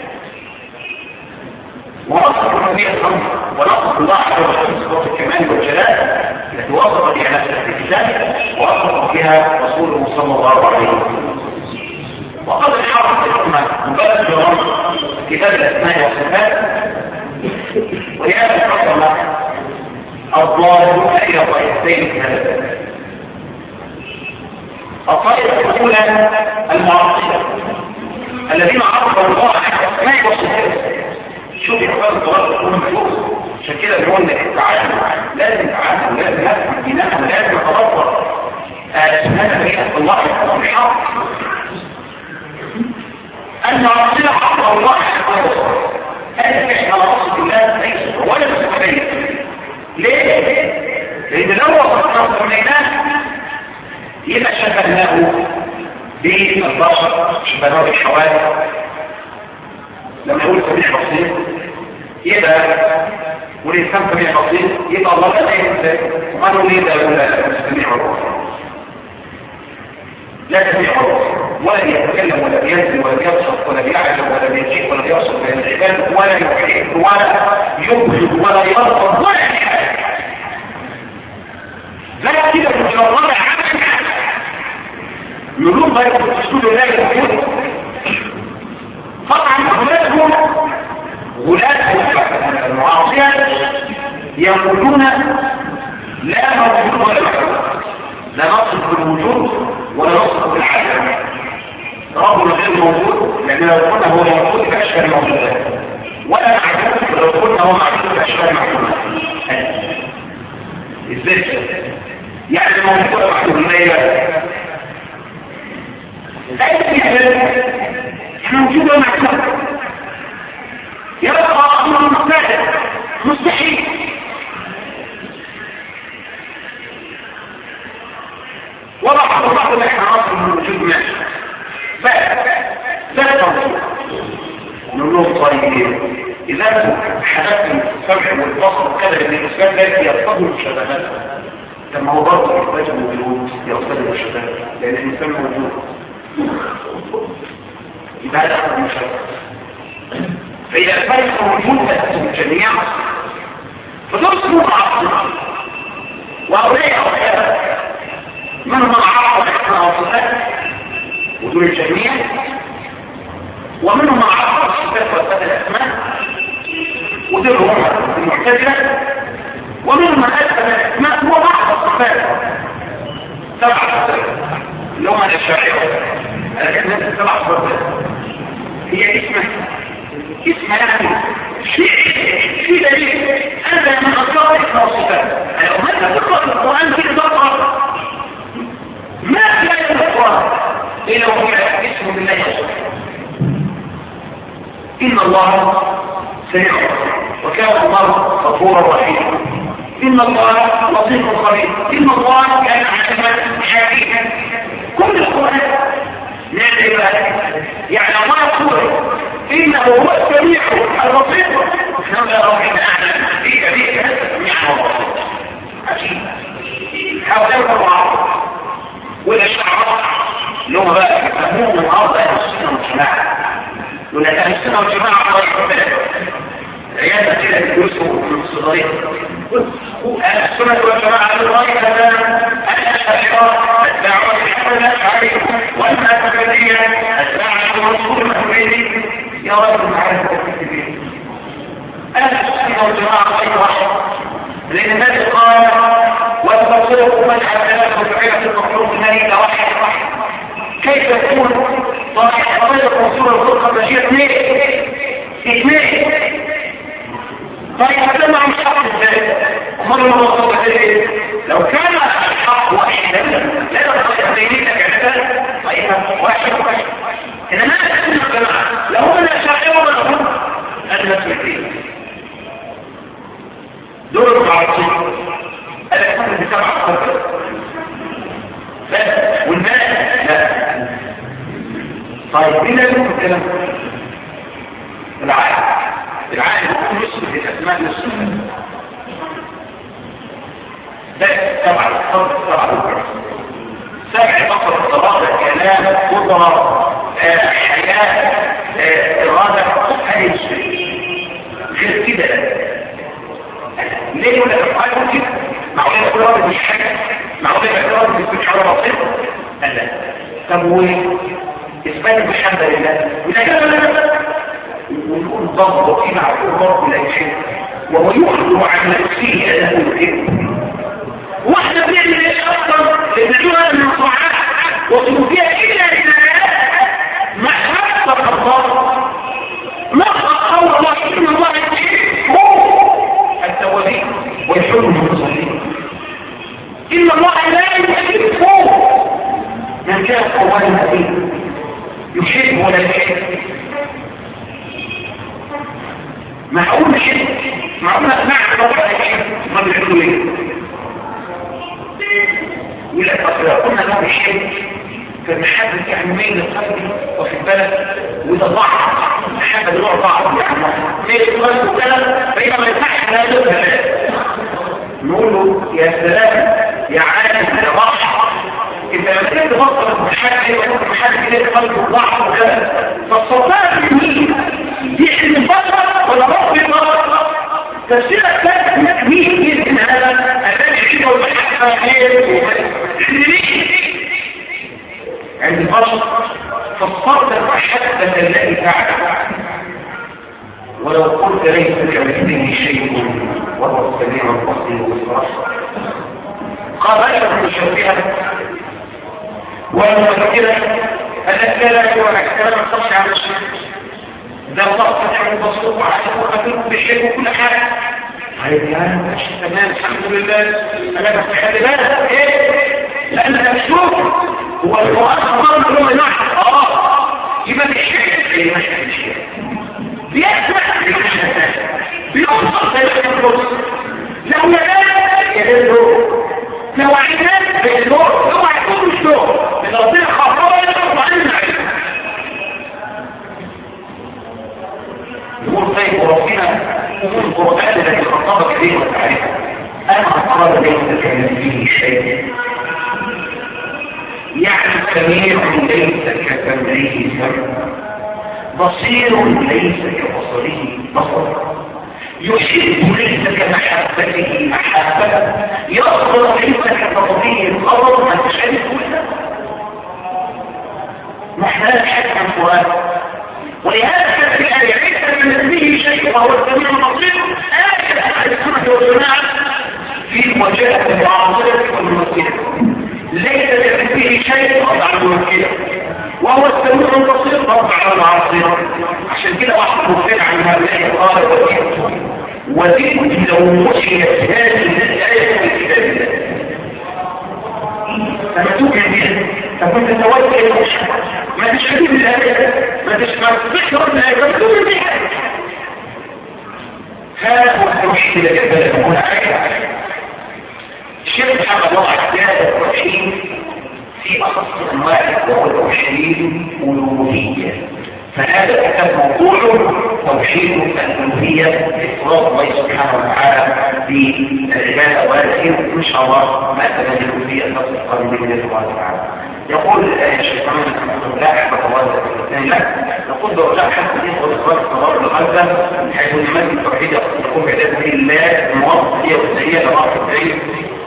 ونصف فيها الأمر ونصف الله عز وجل صفات الكمال والجلال التي وصف بها نفسه في كتابه وأصف بها رسوله صلى الله عليه وسلم. وقد حرص الأمة مبارك برمض كتاب الأسماء والصفات وهي الحكمة الظاهر إلى طائفتين في هذا الباب. الطائفة الأولى المعطلة الذين عرفوا الله عن الأسماء والصفات. شوف يا اخوان الصلاه تكون مشهوره عشان كده بنقول لك التعامل لازم تعامل لازم نفهم ديننا لازم نتطور اسمنا هي الله الحق ان ربنا حق الله عز وجل هذا احنا نقصد الله ليس ولا مستحيل ليه؟ لان لو وصفناه سميناه يبقى شبهناه بالبشر شبهناه بالحوادث لما يقول سميع بصير يبقى والإنسان سميع بصير يبقى الله لا ينسى وقالوا ليه ده ولا سميع بصير لا سميع بصير ولا يتكلم ولا ينزل ولا يبسط ولا يعجب ولا يجيب ولا يبسط بين العباد ولا يحيط ولا يبغض ولا يرفض ولا يحب زي كده مجرد عمل يقولون غير الرسول لا يقول طبعا غلاة المعاصية يقولون لا موجود ولا محدود لا نقصد بالوجود ولا نقصد بالعدم ربنا غير موجود لأن لو قلنا هو موجود بأشكال الموجودات ولا معدود لو قلنا هو معدود بأشكال المعدودات ازاي يعني موجود ولا معدود موجود ولا معدود يبقى أمر مستحيل وضع بعض الاحتراف من الوجود ماشي لا تنظر نقول طيب إذا حدث السمع والبصر وكذا ان الإسلام لا يرتضي الشبهات لما هو برضه يحتاج الوجود يرتضي الشبهات لأن الإنسان موجود يبقى هذا أمر مشابه فإذا الفرق موجود لأسهم الجميع فترسلوا العقل وأولئك أولئك منهم العقل وإحنا وصفات ودول الجميع ومنهم العقل وصفات وصفات الأسماء ودول هم المعتزلة ومنهم الأسماء الأسماء هو بعض الصفات سبع صفات اللي هم الأشاعرة الأجنات السبع صفات هي اسم يعني في دليل أنا من أصدار إحنا وصفات لو ما تقرأ القرآن في إضافة ما في آية القرآن إلا هو اسم بالله يسوع إن الله سميع وكان الله غفورا رحيما إن الله لطيف خبير إن الله كان عليما حكيما كل القرآن نعم يعني الله يقول إنه هو السميع اللطيف هذا ربنا أعلم في كبير سميع الله عجيب حاولوا الوعظ والإشعارات اللي هم بقى يفهمون الأرض أهل السنة والجماعة يقول لك أهل السنة والجماعة الله يقبل عيادة كده يدرسوا من الصغير أهل السنة والجماعة الرأي الأشعار الدعوة الأشعري والمأسفلية الدعوة المنصور المهمين يا رب المعارف التكتبين أهل السنة والجماعة رأي واحد لأن النبي قال والمطلوب من عدلات وفعلة المطلوب النهي واحد كيف يكون صاحب طريق وصول الخلقة بشيء اثنين طيب هذا ما مش حق ازاي امال الموضوع ده لو كان الحق واحدا لا يستطيع بينك كذا طيب واحد انما انا الجماعه لو انا شاعر ولا المسلمين دول المعاصرين انا كنت بسبع خطر لا والناس لا طيب مين اللي يقول الكلام العالم يكون يصبح الاسماء للسنه ده سبع بقر الصلاة كلام قدرة حياة إرادة هذه الشيء غير كده ليه يقول لك القرآن كده معقولة كل واحد مش حاجة معقولة كل واحد مش على بسيط لا طب إثبات الحمد لله ونقول ضبط في معقول ضبط لا شيء وهو يخرج عن نفسه أنه يحب واحدة بنعمل ايش اصلا لنجوها من الصعاد وصوفيها الا اذا ما حفظ الله نقص قول الله ان الله يحب التوابين ويحب المصلين ان الله لا يحب من كان قوانا به يحب ولا يحب معقول شيء معقول اسمع الله يحب ما بيحبوا ايه يقول لك قلنا له بشيء فالمحبة يعني مين القلب وفي البلد وده ضعف حاجه بنوع بعض يعني ليه كمان وكده فيبقى ما ينفعش نقولها نقول له يا سلام يا عالم يا بحر انت لما تيجي تفكر في حاجه كده تفكر في بعض وكده فالصفات مين دي علم البشر ولا رب البشر تفسيرك كان مين يمكن هذا الذي يجب البحث عند البشر فالصدق حتى الذي فعل ولو قلت ليس كمثله شيء وهو السميع البصير والبصر قال أشرف الشافعي والمفكرة الأسئلة والأحكام الخاصة على الشيء لا تستطيع البصر وعليه خبير بالشيء وكل حاجة هاي يعني ماشي تمام الحمد لله أنا بس خلي بالك إيه لأنك تشوف هو القرآن خبر كله ينحى يبقى الشيء زي ما الشيء بيسمع بيوصل زي الفلوس لو نبات يدله لو عينات بالنور لو عيكون مش نور من ربنا خبره يطلع عنه يقول طيب ربنا يقول القرآن الذي خطبك به وتعرفه أنا أقرأ ليس كمثله شيء يعني سميع ليس كسمعه سمع بصير ليس كبصره بصر يحب ليس كمحبته محبة يصبر ليس كتطبيع الخبر ما تشعرف كلها نحن نشهد عن القرآن ولهذا كان في آية ليس كمثله شيء وهو السميع البصير آية أهل السنة والجماعة في مواجهة المعاصرة والممثلة ليس كمثله شيء وضع الممثلة وهو السميع البصير رفع على العاصمة عشان كده واحد مفيد عن هؤلاء قال وذكر لو مشيت هذه الآية في كتاب الله لما توجد بها فكنت توجه ما تشهدين الآية ما تشهد الآية ما توجد بها هذا هو التوحيد الذي يجب أن يكون عليه الشيخ محمد وضع كتاب التوحيد في أخص أنواع وهو توحيد الألوهية فهذا الكتاب موضوعه توحيد الألوهية إفراد الله سبحانه وتعالى بالعبادة ولكن إن شاء الله ما أتبع الألوهية تصدق من الله تعالى يقول الشيخ محمد لا أحبط الله الثاني لا يقول لا حتى يدخل إخراج الصلاة الغلبة حيث نمت التوحيد يقوم بعبادة الله المواقف هي والسيئة لبعض التوحيد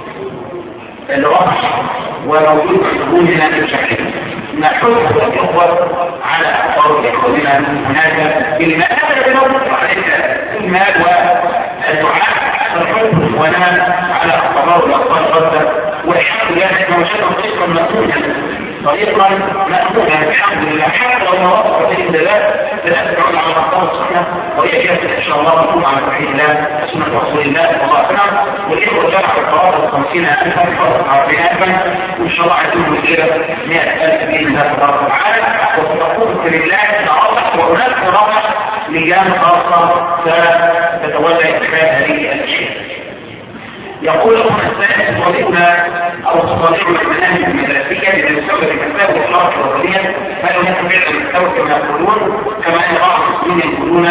الرأس وموجود حكومنا الجحيم نحث الإخوة على أطار إخواننا هناك بالمال هذا ينظر عليك المال والدعاء الحب ونال على أطار الأطفال غدا والحمد لله نحن وجدنا طريقا مأمونا الحمد لله حتى لو ما وصلت به الدلال لنأتبعون على أطار الصحة وهي جاءت إن شاء الله نقوم على توحيد الله سنة رسول الله صلى الله عليه وسلم والإخوة جمع القرار 50,000 فرق عربيات وإن شاء الله عندهم مديرة 100,000 بإذن الله تبارك وتعالى وتقوم لله تعرض وهناك رابع لجان خاصة ستتولى إدخال هذه الأشياء. يقول هنا السائل طريقنا أو طريقنا المناهج المدرسية للمستوى الكتاب والحركة الوطنية هل هناك فعل المستوى كما يقولون كما أن بعض المسلمين يقولون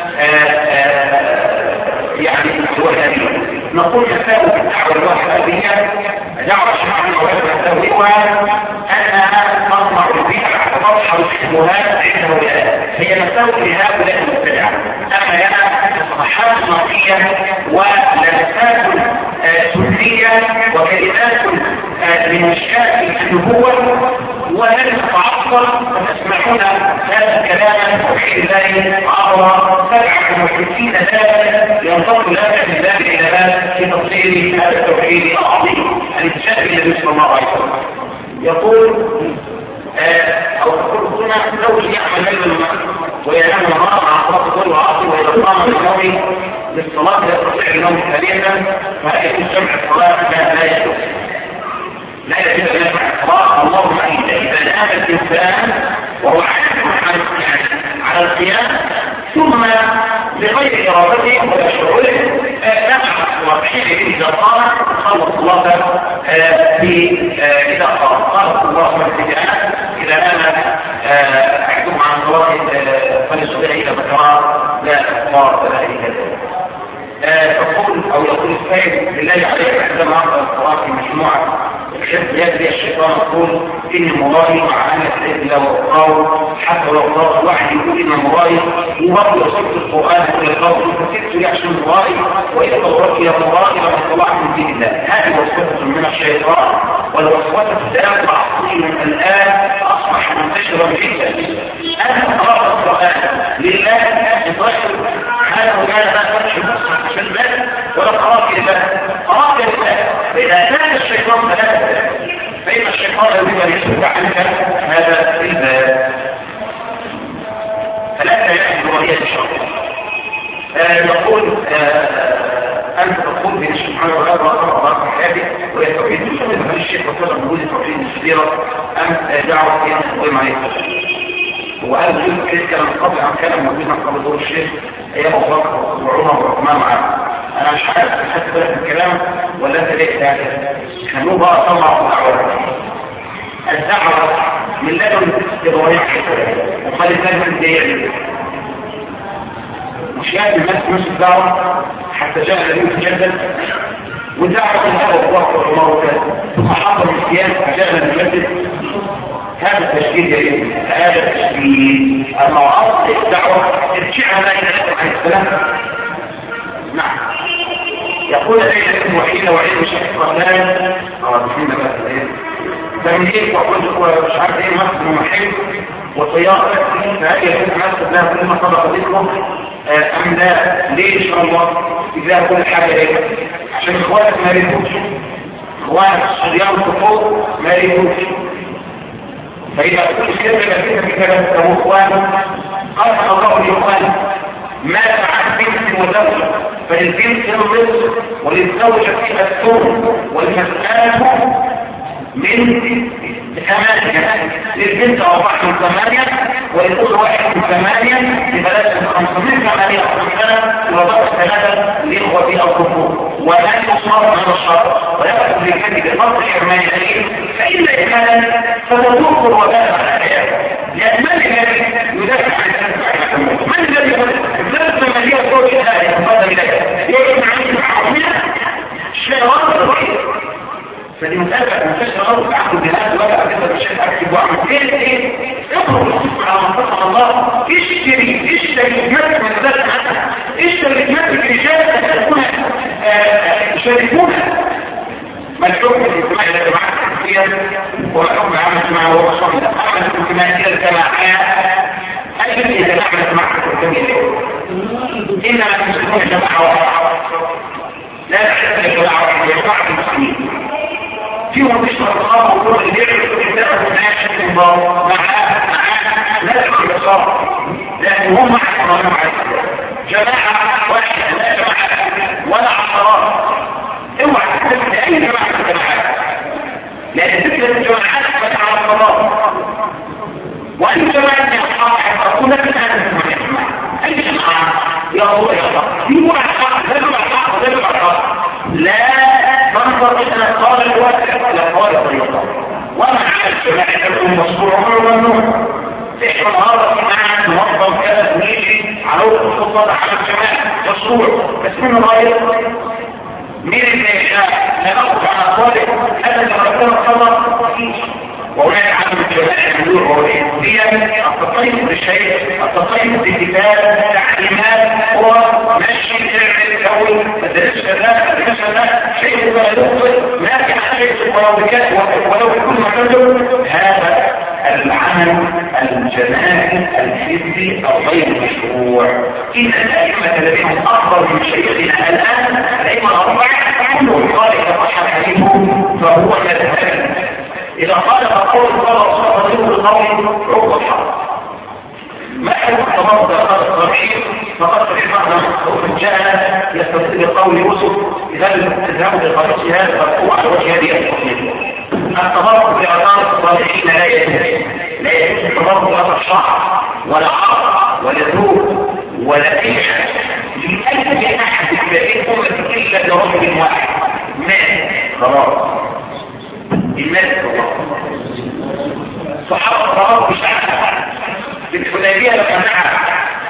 يعني هو هذه نقول مساوئ الدعوة الوهابية دعوة الشرع ومساوئها أنها تطمع بها وتظهر الشبهات عند هؤلاء هي مساوئ لهؤلاء المبتدعة أما لها صفحات نقية ولمسات سلبية وكلمات لمشكات النبوة ولن تتعصر فتسمعون هذا الكلام توحيد الله عبر 57 ذات ينطق لها من باب الإلهات في تفسير هذا التوحيد العظيم الانتشاء بالنبي صلى الله عليه وسلم يقول أو تقول هنا زوج يعمل ليلا وينام نهارا مع صلاة الظهر والعصر وإذا قام بالنوم للصلاة لا يستطيع النوم ثانية فهل يكون جمع الصلاة لا يجوز لا يجوز أن يجمع الصلاة اللهم إذا نام الإنسان وهو عاجز على القيام ثم بغير إرادته ولا شعوره نفع وحين إذا قام صلى الصلاة إذا قال الله سبحانه إذا نام أحكم عن صلاة فلسطين إلى الشيطان لا فرق لا إله تقول أو يقول السيد بالله عليك عندما أقرأ القرآن في مجموعة يجري الشيطان يقول إني مراهي مع أن الإبلة والقول حتى لو الله الواحد يقول إني مراهي وبرضه وصلت القرآن إلى القول فكرت لي عشان مراهي وإذا قولت يا مراهي لما طلعت من دين الله هذه وصفة من الشيطان والوصفة الدام عصريا الآن أصبح منتشرا جدا أنا قرأت القرآن لله يطلق هذا وكان ما فتح عشان بس ولا قرأت لله قرأت لله إذا كان الشيطان ثلاثة فإن الشيطان يريد أن يسبق عنك هذا الباب ثلاثة يأخذ رؤية الشيطان يقول أنت تقول بين سبحانه وتعالى وأخبار حياتك ويتوحيد من هذا الشيء وكذا بوجود التوحيد الكبيرة أم دعوة إلى تقويم عليه وقال كيف كان قبل عن كلام موجودا قبل دور الشيخ أيام أبو بكر وعمر وعثمان معاه أنا مش عارف خدت بالك من الكلام ولا أنت ليه هذا؟ إحنا مو بقى طلع الدعوة من لدن إبراهيم وقال الثاني من ديالي مش يعني الناس الدعوة حتى جاء النبي متجدد ودعوة هذا الوقت وعمر وكذا ثم حصل الاسيان فجاء المتجدد هذا التشديد يريد هذا التشديد المعاصر الدعوة ارجعها لا إلى عليه السلام نعم يقول لي الاسم وحيدة وعيد شخصان بسم الله فمنين وقلت مش عارف ايه مصر ومحيط وطيارة فهل يكون مصر لها كل ما طبق ذكره أم لا ليه إن شاء الله إذا كل حاجة ليه عشان إخوانك ما يريدوش إخوانك الصديان الكفور ما يريدوش فإذا كل كلمة فيها في كلام إخوانك قال الله لإخوانك ما فعل بنت وزوجة فللبنت الرزق وللزوجة فيها الثمن والمسألة من 8 للبنت 4 من 8 وللأخرى 1 من 8 لبلد 5 من 8 وضع 3 لإخوة في الكفور ولا يصاب هذا الشرط ويأخذ لكذب الفرق حرمانيين فإلا إكمالا فتذكر وباء الحياة لأن من الذي يدافع عن الناس من الذي يدافع من هي الصوت الآية مقدم إليك يجب عن الحرمية الشيطان الرئيس فدي مسألة منتشرة أو في عقد البلاد ولا أكثر الشيء أكتب وعمل إيه اقرأ على منطقة الله اشتري مثل من ذات عنها اشتري مثل الرجال تكون يشاركون ما الحكم الاجتماعي لجماعة الكثير والحكم العام الاجتماعي هو مصمم الأعمال الاجتماعية الجماعية أجل إذا نعمل جماعة الكثير إنما تسكون جماعة واحدة لا نحتاج لجماعة جماعة المسلمين فيهم بشرة الخاصة وكل اللي يعرف الكتابة ونعيش الانضار معاه لا تكون الصار لأن هم معهم جماعة واحدة لا جماعة ولا عشرات اوعى تكتب لأي جماعة الجماعات لأن فكرة الجماعات فتح على الصلاة وأي جماعة يحقق تكون لك أن أي جماعة يا الله يا الله في مرحب لا مرحب لا منظر إذا قال الواسع لا قال طريقا وما على الجماعة تكون مصبوع وممنوع إحنا النهارده معنا موظف كذا نيجي على الخطة على الجماعة مصبوع بس من غير مين اللي لا نقف على طالب هذا اللي ربنا خلق وهناك عدم الجماعة النور والإنسية التطيب بالشيء التطيب بالكتاب تعليمات هو ماشي تعمل أول مدرسة كذا شيء لا يخطئ ما في حاجة المراوكات ولو بكل ما تدعو هذا العمل الجماعي الحزبي أو غير مشروع إن الأئمة الذين أكبر من شيخنا الآن الأئمة الأربعة كلهم قال إذا صح حديثهم فهو مذهب إذا قال قول الله صلى الله عليه وسلم عقب الحق ما حكم التمرد قال الصريح فقد صريح ومن جاء يستطيع قول يوسف إذا لم تذهبوا للقريش هذا فهو على وجه هذه التقنية التمرد بأعطار الصالحين لا يجوز لا يجوز التمرد بأعطار الشعر ولا عرق ولا ذوق ولا أي حاجة لأي أحد يبقى إلا لرجل واحد مات خلاص المال صحابة صحابة مش عارف بالحديبية لما نعرف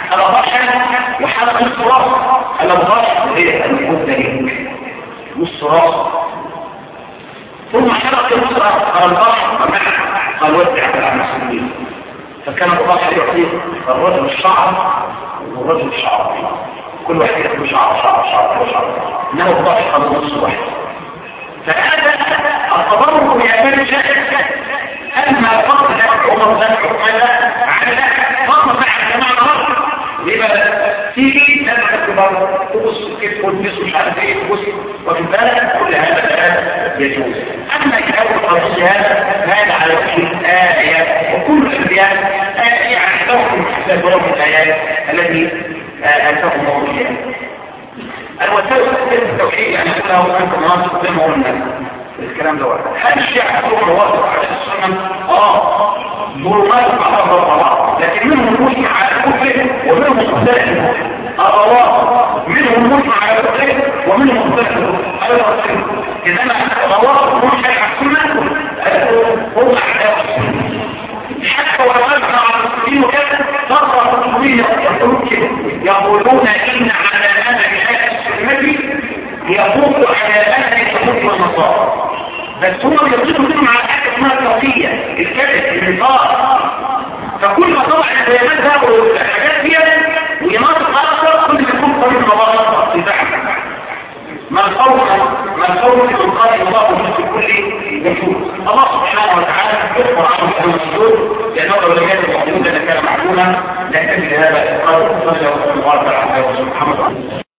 هذا ضحى وحلق نص راس، هذا ضحى هي المدرك نص راس، ثم حلق نص راس قال ضحى قال وسع على المسلمين، فكان الضحى يعطيه الرجل الشعر والرجل الشعر، كل واحد له شعر، انه الضحى قال نص واحد. فهذا التضرر يعتمد أما فضل عمر ذلك حكمنا على فضل مع الجماعة لما تيجي لما تكبر تبص كيف تلبس مش عارف ايه تبص وفي بالك كل هذا يجوز. اما كتاب القرآن هذا على وجه آية، وكل الأنبياء آية عندهم تدبروا من الآيات التي آتاهم الله فيها. الوسائل التوحيد يعني كلها أنت مناطق زي ما قلنا الكلام ده. هل الشيعة كلهم مواقف على السنة؟ ظلمات بعضها، لكن منهم المسمع على الكفر ومنهم مختلف الروافض، منهم المسمع على الكفر ومنهم مختلف الروافض. إنما الروافض هم شيعة السنة هم أعداء السنة، حتى ولو مع المسلمين وكذا صار المسلمين يقولون إن علامات بهذه السنة يفوق علامات يفوق النصارى، بس هم بيصيروا منهم على حاجة اسمها التوقية الكذب النفاق. فكل ما طلع البيانات ده والحاجات دي ويناطق اكثر كل ما يكون طريق مباراه في زعم ما القول من قال الله في كل وجود. الله سبحانه وتعالى يخبر عنه في السجود لانه لو لم يكن موجودا لكان معلوما، لكن هذا القول صلى الله عليه وسلم